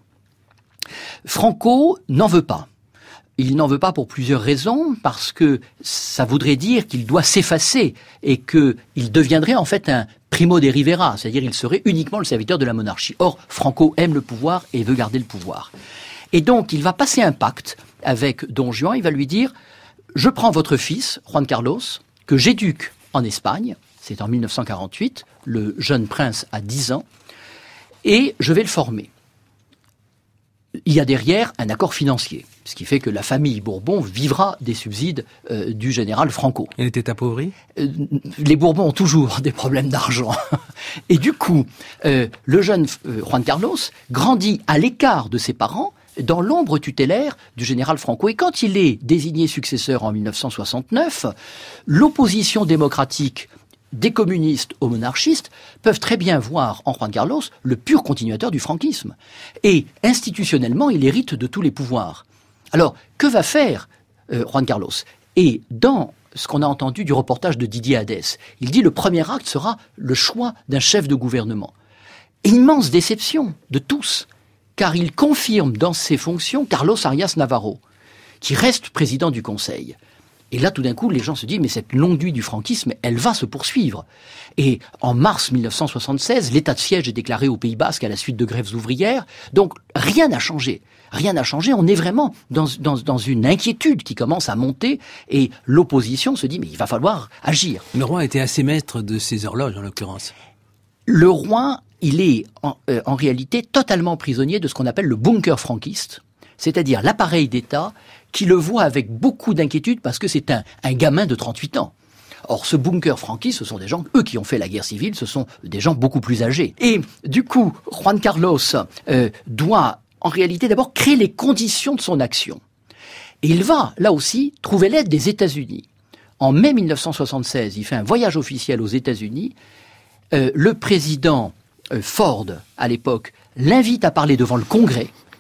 Franco n'en veut pas. Il n'en veut pas pour plusieurs raisons, parce que ça voudrait dire qu'il doit s'effacer et qu'il deviendrait en fait un primo de Rivera, c'est-à-dire il serait uniquement le serviteur de la monarchie. Or, Franco aime le pouvoir et veut garder le pouvoir. Et donc, il va passer un pacte avec Don Juan, il va lui dire: je prends votre fils, Juan Carlos, que j'éduque en Espagne, c'est en 1948, le jeune prince a 10 ans, et je vais le former. Il y a derrière un accord financier, ce qui fait que la famille Bourbon vivra des subsides du général Franco.
Elle était appauvrie ?
Les Bourbons ont toujours des problèmes d'argent. Et du coup, le jeune Juan Carlos grandit à l'écart de ses parents, dans l'ombre tutélaire du général Franco. Et quand il est désigné successeur en 1969, l'opposition démocratique des communistes aux monarchistes peuvent très bien voir en Juan Carlos le pur continuateur du franquisme. Et institutionnellement, il hérite de tous les pouvoirs. Alors, que va faire Juan Carlos ? Et dans ce qu'on a entendu du reportage de Didier Hadès, il dit: le premier acte sera le choix d'un chef de gouvernement. Immense déception de tous, car il confirme dans ses fonctions Carlos Arias Navarro, qui reste président du Conseil. Et là, tout d'un coup, les gens se disent: mais cette longue nuit du franquisme, elle va se poursuivre. Et en mars 1976, l'état de siège est déclaré au Pays Basque à la suite de grèves ouvrières. Donc, rien n'a changé. Rien n'a changé. On est vraiment dans une inquiétude qui commence à monter. Et l'opposition se dit: mais il va falloir agir.
Le roi était assez maître de ses horloges, en l'occurrence.
Le roi, il est en réalité totalement prisonnier de ce qu'on appelle le bunker franquiste, c'est-à-dire l'appareil d'État qui le voit avec beaucoup d'inquiétude parce que c'est un gamin de 38 ans. Or, ce bunker franquiste, ce sont des gens, eux, qui ont fait la guerre civile, ce sont des gens beaucoup plus âgés. Et du coup, Juan Carlos doit, en réalité, d'abord créer les conditions de son action. Et il va, là aussi, trouver l'aide des États-Unis. En mai 1976, il fait un voyage officiel aux États-Unis. Le président Ford, à l'époque, l'invite à parler devant le Congrès,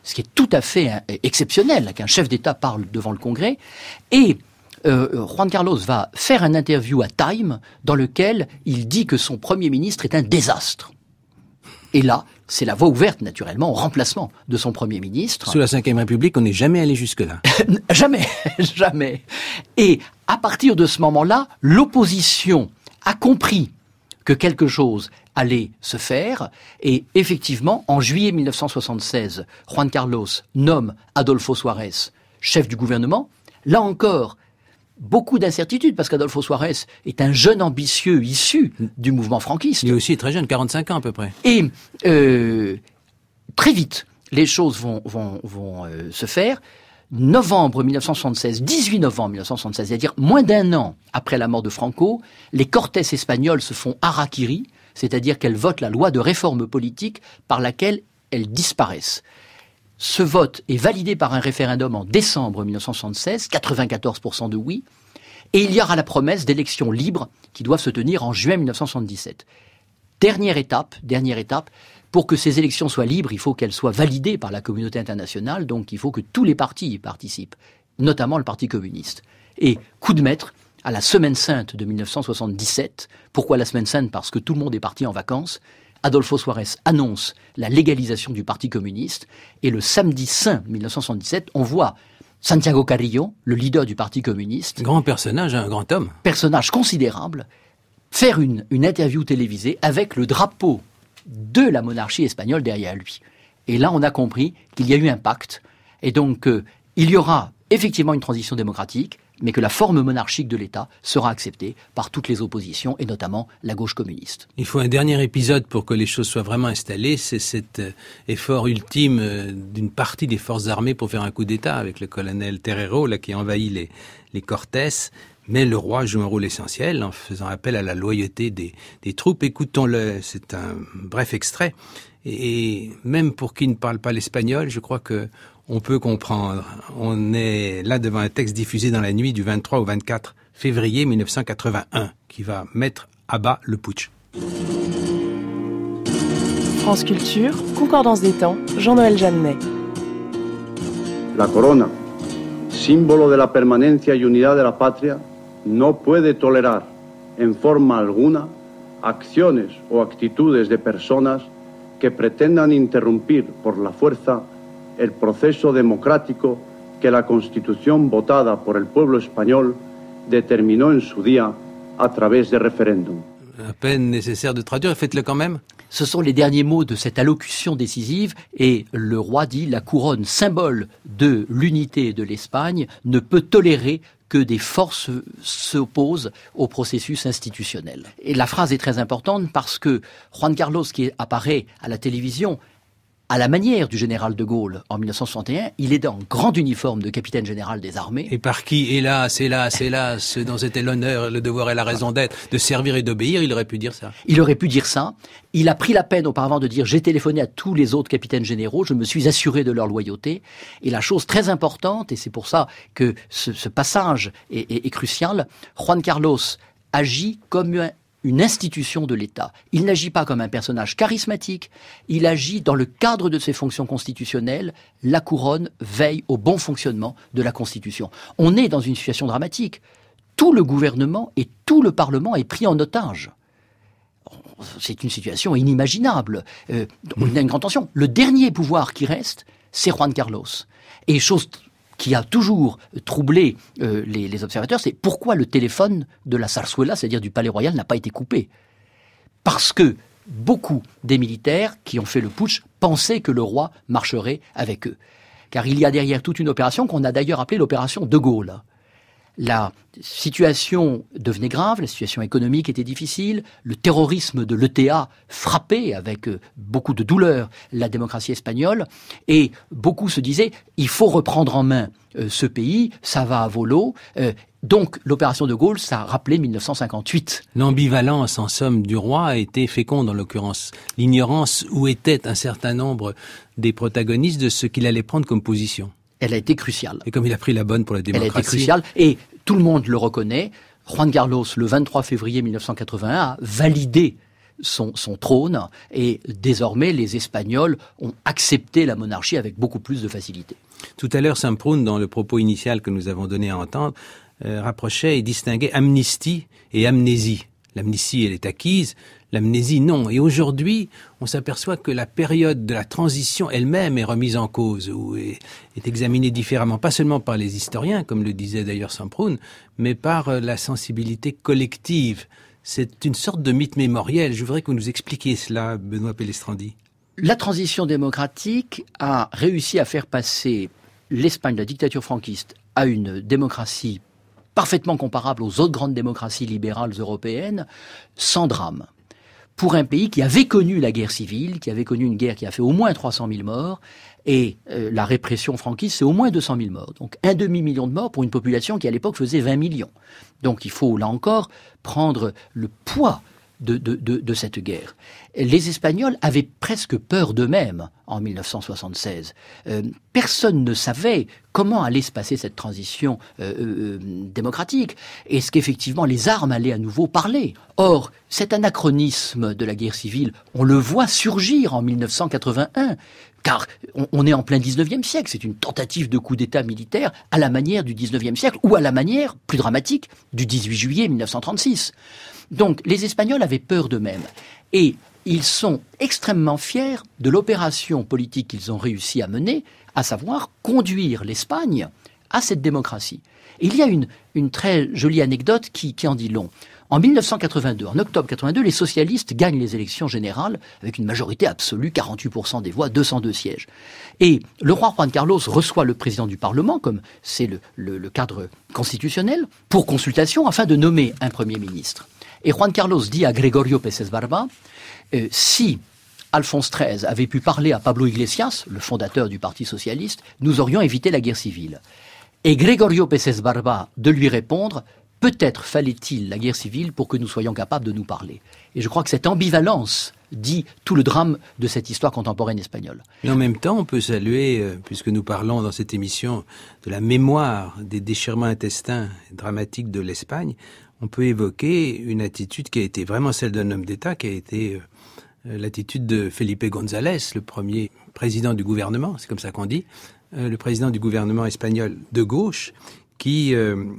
ce qui est tout à fait exceptionnel, qu'un chef d'État parle devant le Congrès. Et Juan Carlos va faire un interview à Time dans lequel il dit que son Premier ministre est un désastre. Et là, c'est la voie ouverte, naturellement, au remplacement de son Premier ministre.
Sous la Ve République, on n'est jamais allé jusque-là.
Jamais. Et à partir de ce moment-là, l'opposition a compris que quelque chose allait se faire. Et effectivement, en juillet 1976, Juan Carlos nomme Adolfo Suárez chef du gouvernement. Là encore, beaucoup d'incertitudes, parce qu'Adolfo Suárez est un jeune ambitieux issu du mouvement franquiste.
Il est aussi très jeune, 45 ans à peu près.
Et très vite, les choses vont se faire. 18 novembre 1976, c'est-à-dire moins d'un an après la mort de Franco, les Cortes espagnoles se font harakiri, c'est-à-dire qu'elles votent la loi de réforme politique par laquelle elles disparaissent. Ce vote est validé par un référendum en décembre 1976, 94% de oui, et il y aura la promesse d'élections libres qui doivent se tenir en juin 1977. Dernière étape, pour que ces élections soient libres, il faut qu'elles soient validées par la communauté internationale, donc il faut que tous les partis y participent, notamment le Parti communiste. Et coup de maître, à la Semaine Sainte de 1977, pourquoi la Semaine Sainte ? Parce que tout le monde est parti en vacances. Adolfo Suárez annonce la légalisation du Parti communiste, et le samedi saint 1977, on voit Santiago Carrillo, le leader du Parti communiste.
Grand personnage, un grand homme.
Personnage considérable, faire une interview télévisée avec le drapeau de la monarchie espagnole derrière lui. Et là, on a compris qu'il y a eu un pacte, et donc il y aura effectivement une transition démocratique, mais que la forme monarchique de l'État sera acceptée par toutes les oppositions, et notamment la gauche communiste.
Il faut un dernier épisode pour que les choses soient vraiment installées, c'est cet effort ultime d'une partie des forces armées pour faire un coup d'État avec le colonel Terrero, là, qui envahit les Cortes. Mais le roi joue un rôle essentiel en faisant appel à la loyauté des troupes. Écoutons-le, c'est un bref extrait. Et même pour qui ne parle pas l'espagnol, je crois que on peut comprendre. On est là devant un texte diffusé dans la nuit du 23 au 24 février 1981 qui va mettre à bas le putsch.
France Culture, Concordance des temps, Jean-Noël Jeannet.
La corona, símbolo de la permanencia y unidad de la patria, no puede tolerar en forma alguna acciones o actitudes de personas que pretendan interrumpir por la fuerza el proceso democrático que la Constitución votada por el pueblo español determinó en su día a través de référendum.
À peine nécessaire de traduire, faites-le quand même.
Ce sont les derniers mots de cette allocution décisive, et le roi dit « La couronne, symbole de l'unité de l'Espagne, ne peut tolérer que des forces s'opposent au processus institutionnel. » Et la phrase est très importante parce que Juan Carlos, qui apparaît à la télévision, à la manière du général de Gaulle en 1961, il est dans grand uniforme de capitaine général des armées.
Et par qui, hélas, ce dont c'était l'honneur, le devoir et la raison d'être, de servir et d'obéir, il aurait pu dire ça.
Il aurait pu dire ça. Il a pris la peine auparavant de dire « J'ai téléphoné à tous les autres capitaines généraux, je me suis assuré de leur loyauté ». Et la chose très importante, et c'est pour ça que ce passage est crucial, Juan Carlos agit comme une institution de l'État. Il n'agit pas comme un personnage charismatique, il agit dans le cadre de ses fonctions constitutionnelles. La couronne veille au bon fonctionnement de la Constitution. On est dans une situation dramatique. Tout le gouvernement et tout le Parlement est pris en otage. C'est une situation inimaginable. On a une grande tension. Le dernier pouvoir qui reste, c'est Juan Carlos. Et chose qui a toujours troublé les observateurs, c'est pourquoi le téléphone de la Zarzuela, c'est-à-dire du Palais Royal, n'a pas été coupé. Parce que beaucoup des militaires qui ont fait le putsch pensaient que le roi marcherait avec eux. Car il y a derrière toute une opération qu'on a d'ailleurs appelée l'opération de Gaulle. La situation devenait grave, la situation économique était difficile, le terrorisme de l'ETA frappait avec beaucoup de douleur la démocratie espagnole, et beaucoup se disaient « il faut reprendre en main ce pays, ça va à volo ». Donc l'opération de Gaulle, ça rappelait 1958.
L'ambivalence, en somme, du roi a été féconde en l'occurrence. L'ignorance où était un certain nombre des protagonistes de ce qu'il allait prendre comme position.
Elle a été cruciale.
Et comme il a pris la bonne pour la démocratie.
Elle a été cruciale, et tout le monde le reconnaît. Juan Carlos, le 23 février 1981, a validé son trône, et désormais les Espagnols ont accepté la monarchie avec beaucoup plus de facilité.
Tout à l'heure, Semprún, dans le propos initial que nous avons donné à entendre, rapprochait et distinguait amnistie et amnésie. L'amnistie, elle est acquise, l'amnésie, non. Et aujourd'hui, on s'aperçoit que la période de la transition elle-même est remise en cause, ou est examinée différemment, pas seulement par les historiens, comme le disait d'ailleurs Semprún, mais par la sensibilité collective. C'est une sorte de mythe mémoriel. Je voudrais que vous nous expliquiez cela, Benoît Pellestrandi.
La transition démocratique a réussi à faire passer l'Espagne de la dictature franquiste à une démocratie parfaitement comparable aux autres grandes démocraties libérales européennes, sans drame. Pour un pays qui avait connu la guerre civile, qui avait connu une guerre qui a fait au moins 300 000 morts, et la répression franquiste, c'est au moins 200 000 morts. Donc 1,5 million de morts pour une population qui à l'époque faisait 20 millions. Donc il faut, là encore, prendre le poids de cette guerre. Les Espagnols avaient presque peur d'eux-mêmes en 1976. Personne ne savait comment allait se passer cette transition démocratique. Est-ce qu'effectivement les armes allaient à nouveau parler? Or, cet anachronisme de la guerre civile, on le voit surgir en 1981, car on est en plein 19e siècle. C'est une tentative de coup d'État militaire à la manière du 19e siècle, ou à la manière, plus dramatique, du 18 juillet 1936. Donc, les Espagnols avaient peur d'eux-mêmes. Et ils sont extrêmement fiers de l'opération politique qu'ils ont réussi à mener, à savoir conduire l'Espagne à cette démocratie. Et il y a une très jolie anecdote qui en dit long. En 1982, en octobre 82, les socialistes gagnent les élections générales avec une majorité absolue, 48% des voix, 202 sièges. Et le roi Juan Carlos reçoit le président du Parlement, comme c'est le cadre constitutionnel, pour consultation afin de nommer un Premier ministre. Et Juan Carlos dit à Gregorio Peces Barba, si Alphonse XIII avait pu parler à Pablo Iglesias, le fondateur du Parti socialiste, nous aurions évité la guerre civile. Et Gregorio Peces Barba de lui répondre, peut-être fallait-il la guerre civile pour que nous soyons capables de nous parler. Et je crois que cette ambivalence dit tout le drame de cette histoire contemporaine espagnole.
Et en même temps, on peut saluer, puisque nous parlons dans cette émission de la mémoire des déchirements intestins dramatiques de l'Espagne, on peut évoquer une attitude qui a été vraiment celle d'un homme d'État, qui a été l'attitude de Felipe González, le premier président du gouvernement, c'est comme ça qu'on dit, le président du gouvernement espagnol de gauche, qui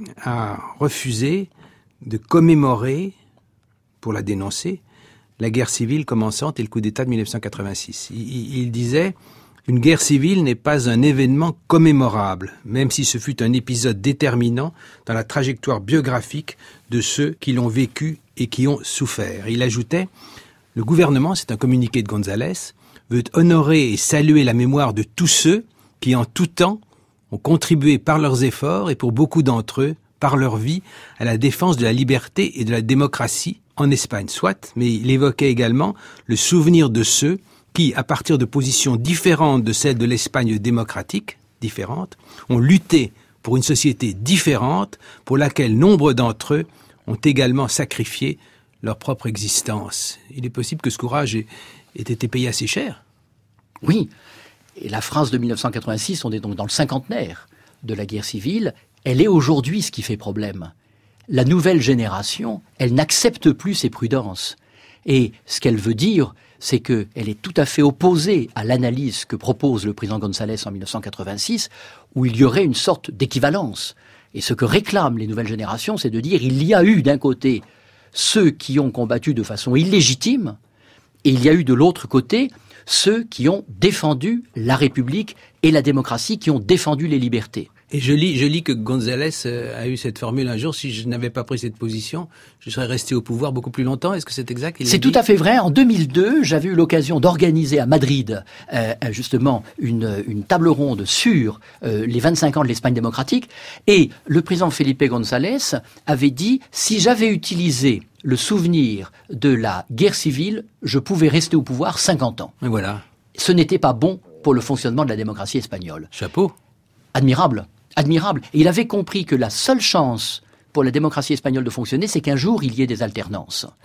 a refusé de commémorer, pour la dénoncer, la guerre civile commençante et le coup d'État de 1986. Il disait « Une guerre civile n'est pas un événement commémorable, même si ce fut un épisode déterminant dans la trajectoire biographique de ceux qui l'ont vécu et qui ont souffert. » Il ajoutait « Le gouvernement, c'est un communiqué de González, veut honorer et saluer la mémoire de tous ceux qui, en tout temps, ont contribué par leurs efforts et pour beaucoup d'entre eux, par leur vie, à la défense de la liberté et de la démocratie en Espagne. Soit, mais il évoquait également le souvenir de ceux qui, à partir de positions différentes de celles de l'Espagne démocratique, différentes, ont lutté pour une société différente pour laquelle nombre d'entre eux ont également sacrifié leur propre existence. Il est possible que ce courage ait été payé assez cher.
Oui. Et la France de 1986, on est donc dans le cinquantenaire de la guerre civile, elle est aujourd'hui ce qui fait problème. La nouvelle génération, elle n'accepte plus ces prudences. Et ce qu'elle veut dire, c'est qu'elle est tout à fait opposée à l'analyse que propose le président González en 1986, où il y aurait une sorte d'équivalence. Et ce que réclament les nouvelles générations, c'est de dire il y a eu d'un côté ceux qui ont combattu de façon illégitime, et il y a eu de l'autre côté ceux qui ont défendu la République et la démocratie, qui ont défendu les libertés.
Et je lis que González a eu cette formule un jour, si je n'avais pas pris cette position, je serais resté au pouvoir beaucoup plus longtemps. Est-ce que c'est exact?
C'est tout à fait vrai. En 2002, j'avais eu l'occasion d'organiser à Madrid justement une table ronde sur les 25 ans de l'Espagne démocratique. Et le président Felipe González avait dit, si j'avais utilisé le souvenir de la guerre civile, je pouvais rester au pouvoir 50 ans.
Et voilà.
Ce n'était pas bon pour le fonctionnement de la démocratie espagnole.
Chapeau.
Admirable. Admirable. Et il avait compris que la seule chance pour la démocratie espagnole de fonctionner, c'est qu'un jour, il y ait des alternances.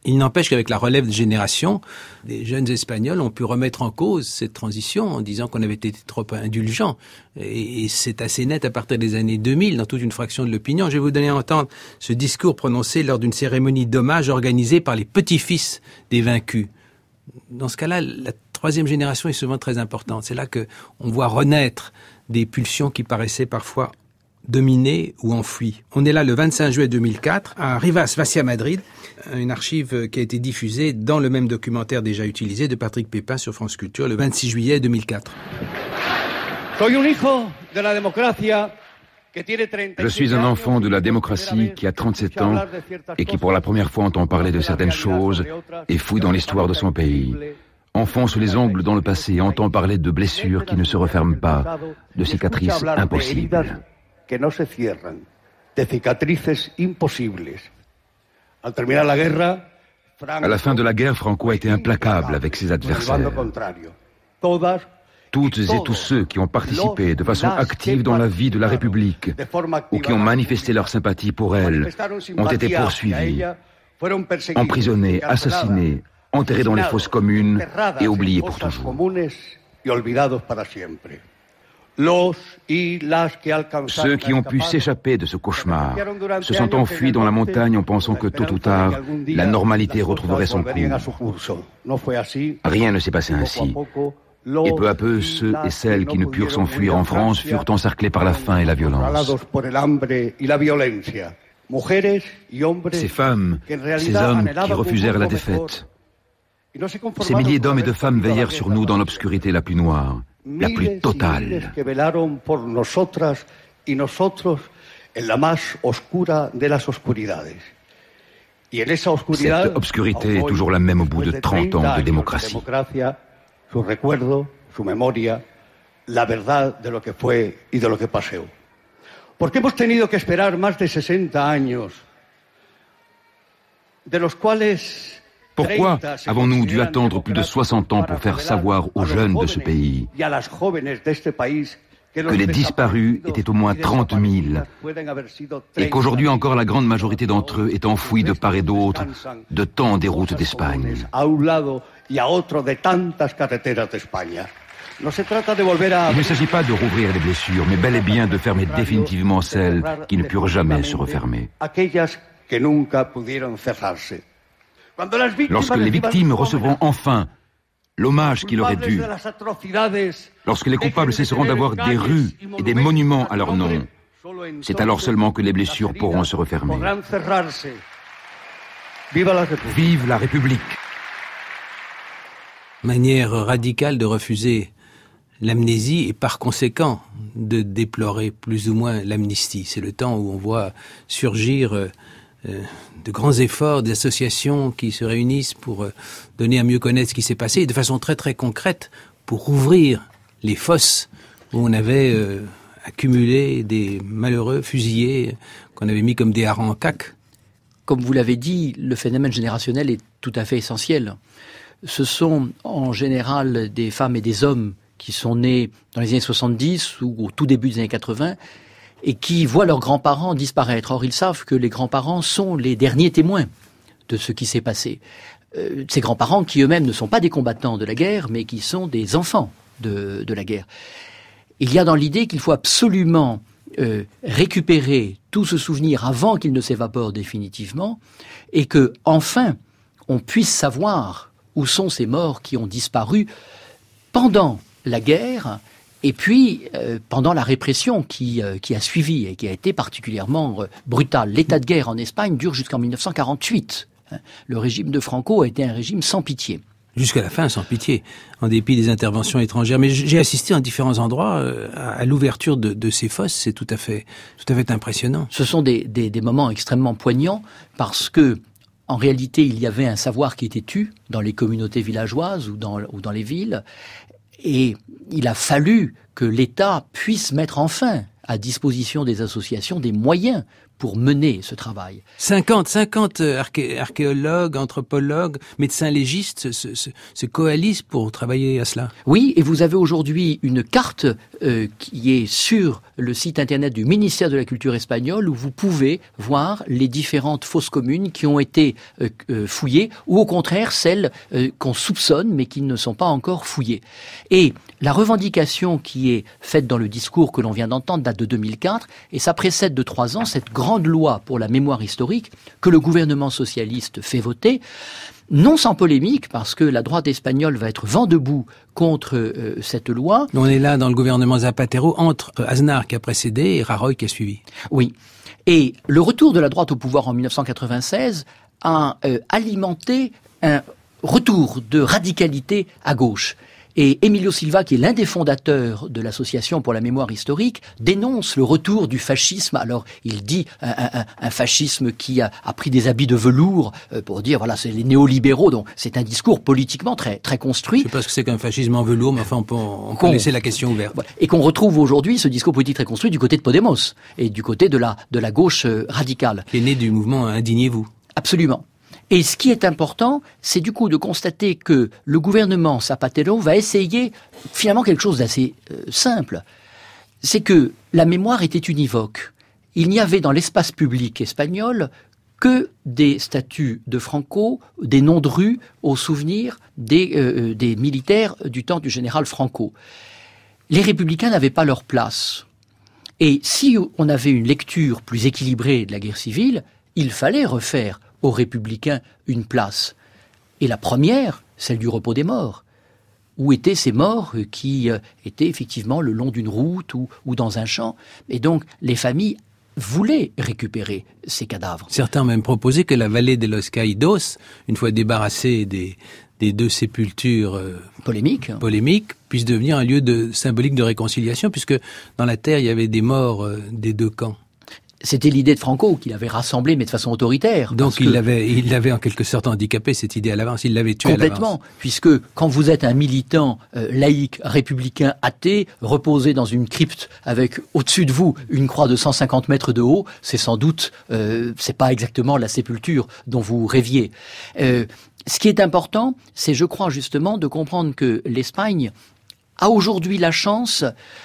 Il n'empêche qu'avec la relève de génération, les jeunes Espagnols ont pu remettre en cause cette transition en disant qu'on avait été trop indulgents. Et c'est assez net à partir des années 2000 dans toute une fraction de l'opinion. Je vais vous donner à entendre ce discours prononcé lors d'une cérémonie d'hommage organisée par les petits-fils des vaincus. Dans ce cas-là, la troisième génération est souvent très importante. C'est là que on voit renaître des pulsions qui paraissaient parfois dominées ou enfouies. On est là le 25 juillet 2004 à Rivas Vacia Madrid, une archive qui a été diffusée dans le même documentaire déjà utilisé de Patrick Pépin sur France Culture le 26 juillet 2004.
Je suis un enfant de la démocratie qui a 37 ans et qui pour la première fois entend parler de certaines choses et fouille dans l'histoire de son pays. Enfonce les ongles dans le passé et entend parler de blessures qui ne se referment pas, de cicatrices impossibles. À la fin de la guerre, Franco a été implacable avec ses adversaires. Toutes et tous ceux qui ont participé de façon active dans la vie de la République ou qui ont manifesté leur sympathie pour elle ont été poursuivis, emprisonnés, assassinés, enterrés dans les fosses communes et oubliés pour toujours. Ceux qui ont pu s'échapper de ce cauchemar se sont enfuis dans la montagne en pensant que tôt ou tard, la normalité retrouverait son cours. Rien ne s'est passé ainsi. Et peu à peu, ceux et celles qui ne purent s'enfuir en France furent encerclés par la faim et la violence. Ces femmes, ces hommes qui refusèrent la défaite, ces milliers d'hommes et de femmes veillèrent sur nous dans l'obscurité la plus noire, la plus totale. Cette obscurité est toujours la même au bout de 30 ans de démocratie.
Su recuerdo, su memoria, la verdad de lo que fue y de lo que pasó. ¿Por qué hemos tenido que esperar más de 60 años, de los cuales...
Pourquoi avons-nous dû attendre plus de 60 ans pour faire savoir aux jeunes de ce pays que les disparus étaient au moins 30 000 et qu'aujourd'hui encore la grande majorité d'entre eux est enfouie de part et d'autre de tant des routes d'Espagne? Il ne s'agit pas de rouvrir les blessures, mais bel et bien de fermer définitivement celles qui ne purent jamais se refermer. Lorsque les victimes recevront enfin l'hommage qui leur est dû, lorsque les coupables cesseront d'avoir des rues et des monuments à leur nom, c'est alors seulement que les blessures pourront se refermer. Vive la République!
Manière radicale de refuser l'amnésie et par conséquent de déplorer plus ou moins l'amnistie. C'est le temps où on voit surgir de grands efforts, des associations qui se réunissent pour donner à mieux connaître ce qui s'est passé et de façon très très concrète pour ouvrir les fosses où on avait accumulé des malheureux fusillés qu'on avait mis comme des harengs en caque.
Comme vous l'avez dit, le phénomène générationnel est tout à fait essentiel. Ce sont en général des femmes et des hommes qui sont nés dans les années 70 ou au tout début des années 80 et qui voient leurs grands-parents disparaître. Or, ils savent que les grands-parents sont les derniers témoins de ce qui s'est passé. Ces grands-parents qui eux-mêmes ne sont pas des combattants de la guerre, mais qui sont des enfants de la guerre. Il y a dans l'idée qu'il faut absolument récupérer tout ce souvenir avant qu'il ne s'évapore définitivement et que, enfin, on puisse savoir où sont ces morts qui ont disparu pendant la guerre et puis pendant la répression qui a suivi et qui a été particulièrement brutale. L'état de guerre en Espagne dure jusqu'en 1948. Le régime de Franco a été un régime sans pitié.
Jusqu'à la fin, sans pitié, en dépit des interventions étrangères. Mais j'ai assisté en différents endroits à l'ouverture de ces fosses. C'est tout à fait impressionnant.
Ce sont des moments extrêmement poignants parce que en réalité, il y avait un savoir qui était tu dans les communautés villageoises ou dans les villes. Et il a fallu que l'État puisse mettre enfin à disposition des associations des moyens pour mener ce travail.
50 archéologues, anthropologues, médecins légistes se coalisent pour travailler à cela.
Oui, et vous avez aujourd'hui une carte qui est sur le site internet du ministère de la Culture espagnol où vous pouvez voir les différentes fosses communes qui ont été fouillées ou au contraire celles qu'on soupçonne mais qui ne sont pas encore fouillées. Et la revendication qui est faite dans le discours que l'on vient d'entendre date de 2004 et ça précède de 3 ans cette grande loi pour la mémoire historique que le gouvernement socialiste fait voter, non sans polémique, parce que la droite espagnole va être vent debout contre cette loi.
On est là dans le gouvernement Zapatero entre Aznar qui a précédé et Rajoy qui a suivi.
Oui. Et le retour de la droite au pouvoir en 1996 a alimenté un retour de radicalité à gauche. Et Emilio Silva, qui est l'un des fondateurs de l'Association pour la mémoire historique, dénonce le retour du fascisme. Alors, il dit un fascisme qui a pris des habits de velours pour dire, voilà, c'est les néolibéraux. Donc, c'est un discours politiquement très, très construit.
Je sais pas ce que c'est qu'un fascisme en velours, mais enfin, on peut laisser la question ouverte.
Et qu'on retrouve aujourd'hui ce discours politique très construit du côté de Podemos et du côté de la gauche radicale.
Qui est né du mouvement Indignez-vous.
Absolument. Et ce qui est important, c'est du coup de constater que le gouvernement Zapatero va essayer finalement quelque chose d'assez simple. C'est que la mémoire était univoque. Il n'y avait dans l'espace public espagnol que des statues de Franco, des noms de rues au souvenir des militaires du temps du général Franco. Les républicains n'avaient pas leur place. Et si on avait une lecture plus équilibrée de la guerre civile, il fallait refaire aux républicains une place. Et la première, celle du repos des morts. Où étaient ces morts qui étaient effectivement le long d'une route ou dans un champ. Et donc, les familles voulaient récupérer ces cadavres.
Certains ont même proposé que la vallée de Los Caídos, une fois débarrassée des 2 sépultures
polémiques,
puisse devenir un lieu symbolique de réconciliation, puisque dans la terre, il y avait des morts des 2 camps.
C'était l'idée de Franco qu'il avait rassemblée, mais de façon autoritaire.
Donc il l'avait en quelque sorte handicapé, cette idée à l'avance, il l'avait tué à l'avance.
Complètement, puisque quand vous êtes un militant laïque, républicain, athée, reposé dans une crypte avec au-dessus de vous une croix de 150 mètres de haut, c'est sans doute, c'est pas exactement la sépulture dont vous rêviez. Ce qui est important, c'est, je crois justement, de comprendre que l'Espagne a aujourd'hui la chance...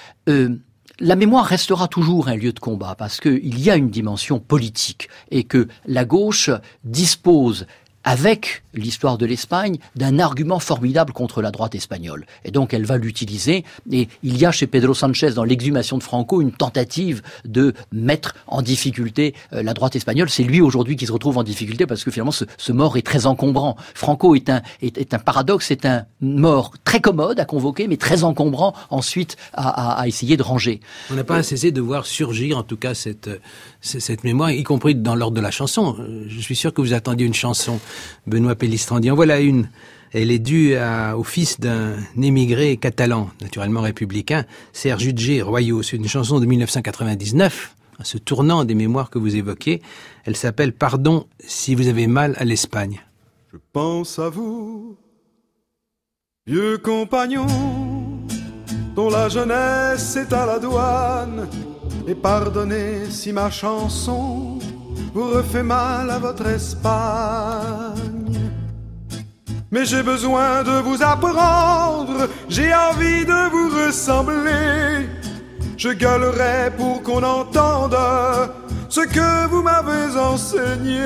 La mémoire restera toujours un lieu de combat parce qu'il y a une dimension politique et que la gauche dispose, avec l'histoire de l'Espagne, d'un argument formidable contre la droite espagnole. Et donc elle va l'utiliser. Et il y a chez Pedro Sánchez, dans l'exhumation de Franco, une tentative de mettre en difficulté la droite espagnole. C'est lui aujourd'hui qui se retrouve en difficulté parce que finalement ce mort est très encombrant. Franco est un paradoxe, c'est un mort très commode à convoquer, mais très encombrant ensuite à essayer de ranger.
On n'a pas cessé de voir surgir en tout cas cette mémoire, y compris dans l'ordre de la chanson. Je suis sûr que vous attendiez une chanson. Benoît Pellistrandi. En voilà une. Elle est due au fils d'un émigré catalan, naturellement républicain, Serge G. Royo. C'est une chanson de 1999, à ce tournant des mémoires que vous évoquez. Elle s'appelle « Pardon si vous avez mal à l'Espagne ».
Je pense à vous, vieux compagnon, dont la jeunesse est à la douane, et pardonnez si ma chanson vous refait mal à votre Espagne. Mais j'ai besoin de vous apprendre, j'ai envie de vous ressembler. Je gueulerai pour qu'on entende ce que vous m'avez enseigné.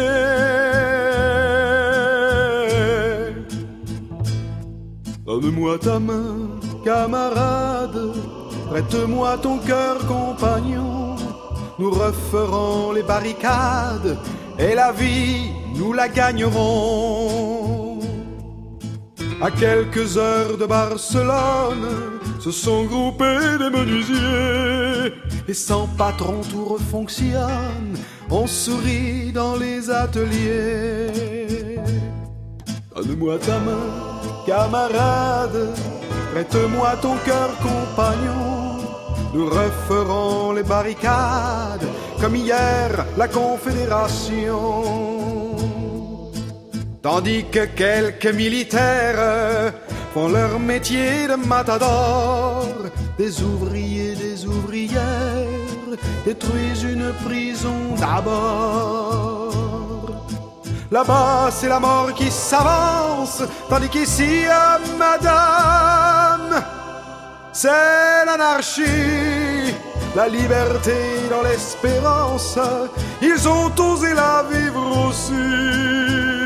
Donne-moi ta main, camarade, prête-moi ton cœur, compagnon. Nous referons les barricades et la vie, nous la gagnerons. À quelques heures de Barcelone, se sont groupés des menuisiers. Et sans patron tout refonctionne, on sourit dans les ateliers. Donne-moi ta main, camarade, prête-moi ton cœur, compagnon. Nous referons les barricades comme hier la Confédération. Tandis que quelques militaires font leur métier de matador, des ouvriers, des ouvrières détruisent une prison d'abord. Là-bas, c'est la mort qui s'avance, tandis qu'ici, à madame, c'est l'anarchie, la liberté dans l'espérance. Ils ont osé la vivre aussi.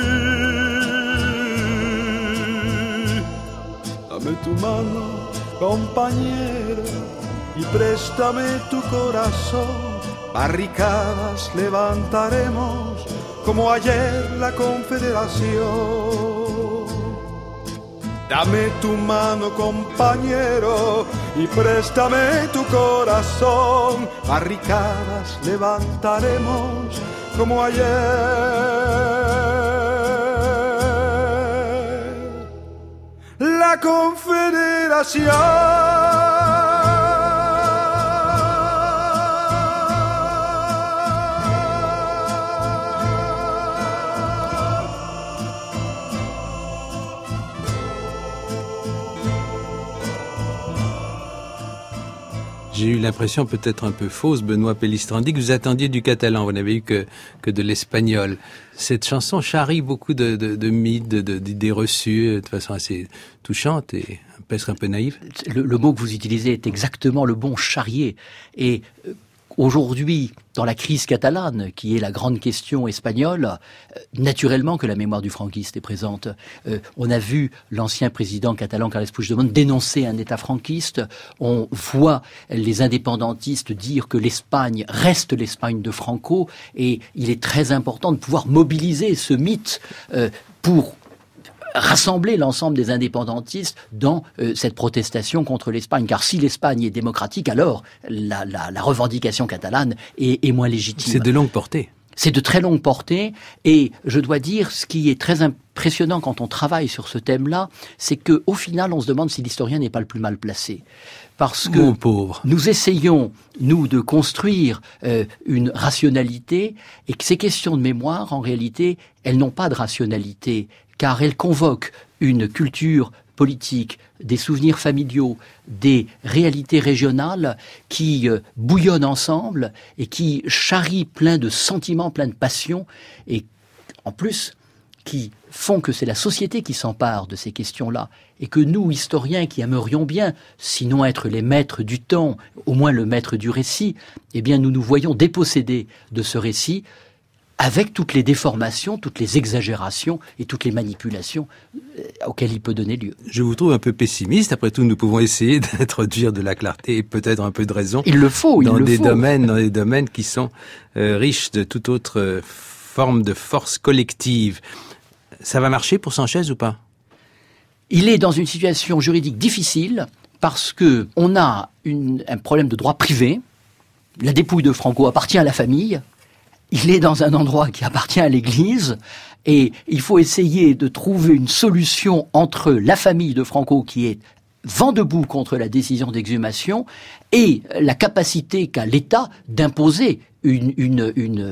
Dame tu mano, compañero, y préstame tu corazón. Barricadas levantaremos como ayer la Confederación. Dame tu mano, compañero, y préstame tu corazón. Barricadas levantaremos como ayer la Confederación.
J'ai eu l'impression, peut-être un peu fausse, Benoît Pellistrandi, que vous attendiez du catalan, vous n'avez eu que de l'espagnol. Cette chanson charrie beaucoup de mythes, d'idées reçues, de façon assez touchante et presque un peu naïve.
Le mot que vous utilisez est exactement le bon, charrier. Et aujourd'hui, dans la crise catalane, qui est la grande question espagnole, naturellement que la mémoire du franquiste est présente. On a vu l'ancien président catalan Carles Puigdemont dénoncer un État franquiste. On voit les indépendantistes dire que l'Espagne reste l'Espagne de Franco. Et il est très important de pouvoir mobiliser ce mythe pour rassembler l'ensemble des indépendantistes dans cette protestation contre l'Espagne. Car si l'Espagne est démocratique, alors la revendication catalane est moins légitime.
C'est de longue portée.
C'est de très longue portée. Et je dois dire, ce qui est très impressionnant quand on travaille sur ce thème-là, c'est qu'au final, on se demande si l'historien n'est pas le plus mal placé. Parce que nous essayons, nous, de construire une rationalité, et que ces questions de mémoire, en réalité, elles n'ont pas de rationalité, car elles convoquent une culture politique, des souvenirs familiaux, des réalités régionales qui bouillonnent ensemble et qui charrient plein de sentiments, plein de passions, et en plus qui font que c'est la société qui s'empare de ces questions-là, et que nous, historiens, qui aimerions bien, sinon être les maîtres du temps, au moins le maître du récit, eh bien nous nous voyons dépossédés de ce récit, avec toutes les déformations, toutes les exagérations et toutes les manipulations auxquelles il peut donner lieu.
Je vous trouve un peu pessimiste. Après tout, nous pouvons essayer d'introduire de la clarté et peut-être un peu de raison.
Il le faut,
dans des domaines qui sont riches de toute autre forme de force collective. Ça va marcher pour Sanchez ou pas?
Il est dans une situation juridique difficile parce que on a un problème de droit privé. La dépouille de Franco appartient à la famille. Il est dans un endroit qui appartient à l'Église et il faut essayer de trouver une solution entre la famille de Franco qui est vent debout contre la décision d'exhumation et la capacité qu'a l'État d'imposer une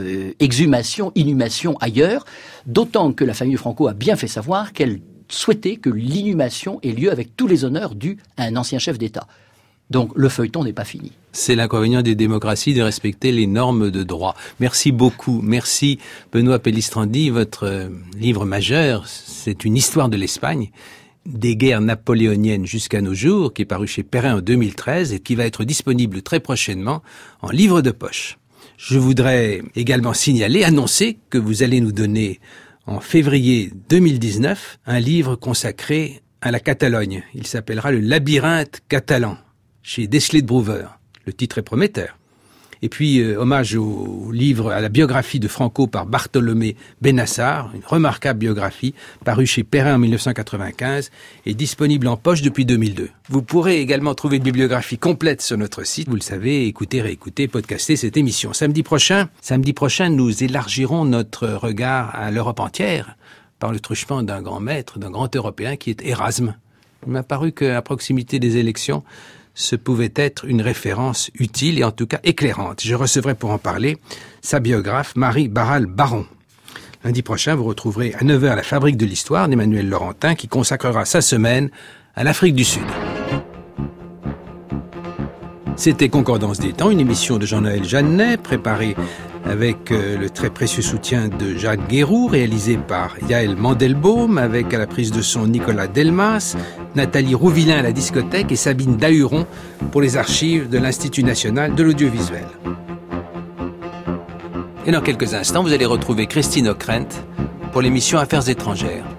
inhumation ailleurs, d'autant que la famille de Franco a bien fait savoir qu'elle souhaitait que l'inhumation ait lieu avec tous les honneurs dus à un ancien chef d'État. Donc le feuilleton n'est pas fini.
C'est l'inconvénient des démocraties de respecter les normes de droit. Merci beaucoup. Merci Benoît Pellistrandi. Votre livre majeur, c'est une histoire de l'Espagne, des guerres napoléoniennes jusqu'à nos jours, qui est paru chez Perrin en 2013 et qui va être disponible très prochainement en livre de poche. Je voudrais également annoncer que vous allez nous donner en février 2019 un livre consacré à la Catalogne. Il s'appellera Le labyrinthe catalan, chez Desley de Brouwer. Le titre est prometteur. Et puis, hommage au livre, à la biographie de Franco par Bartholomé Benassar, une remarquable biographie, parue chez Perrin en 1995 et disponible en poche depuis 2002. Vous pourrez également trouver une bibliographie complète sur notre site. Vous le savez, écoutez, réécoutez, podcastez cette émission. Samedi prochain, nous élargirons notre regard à l'Europe entière par le truchement d'un grand maître, d'un grand Européen qui est Erasme. Il m'a paru qu'à proximité des élections, ce pouvait être une référence utile et en tout cas éclairante. Je recevrai pour en parler sa biographe Marie Barral-Baron. Lundi prochain, vous retrouverez à 9h la Fabrique de l'Histoire d'Emmanuel Laurentin qui consacrera sa semaine à l'Afrique du Sud. C'était Concordance des temps, une émission de Jean-Noël Jeannet, préparée avec le très précieux soutien de Jacques Guéroux, réalisé par Yaël Mandelbaum, avec à la prise de son Nicolas Delmas, Nathalie Rouvillain à la discothèque et Sabine Dahuron pour les archives de l'Institut national de l'audiovisuel. Et dans quelques instants, vous allez retrouver Christine Ockrent pour l'émission Affaires étrangères.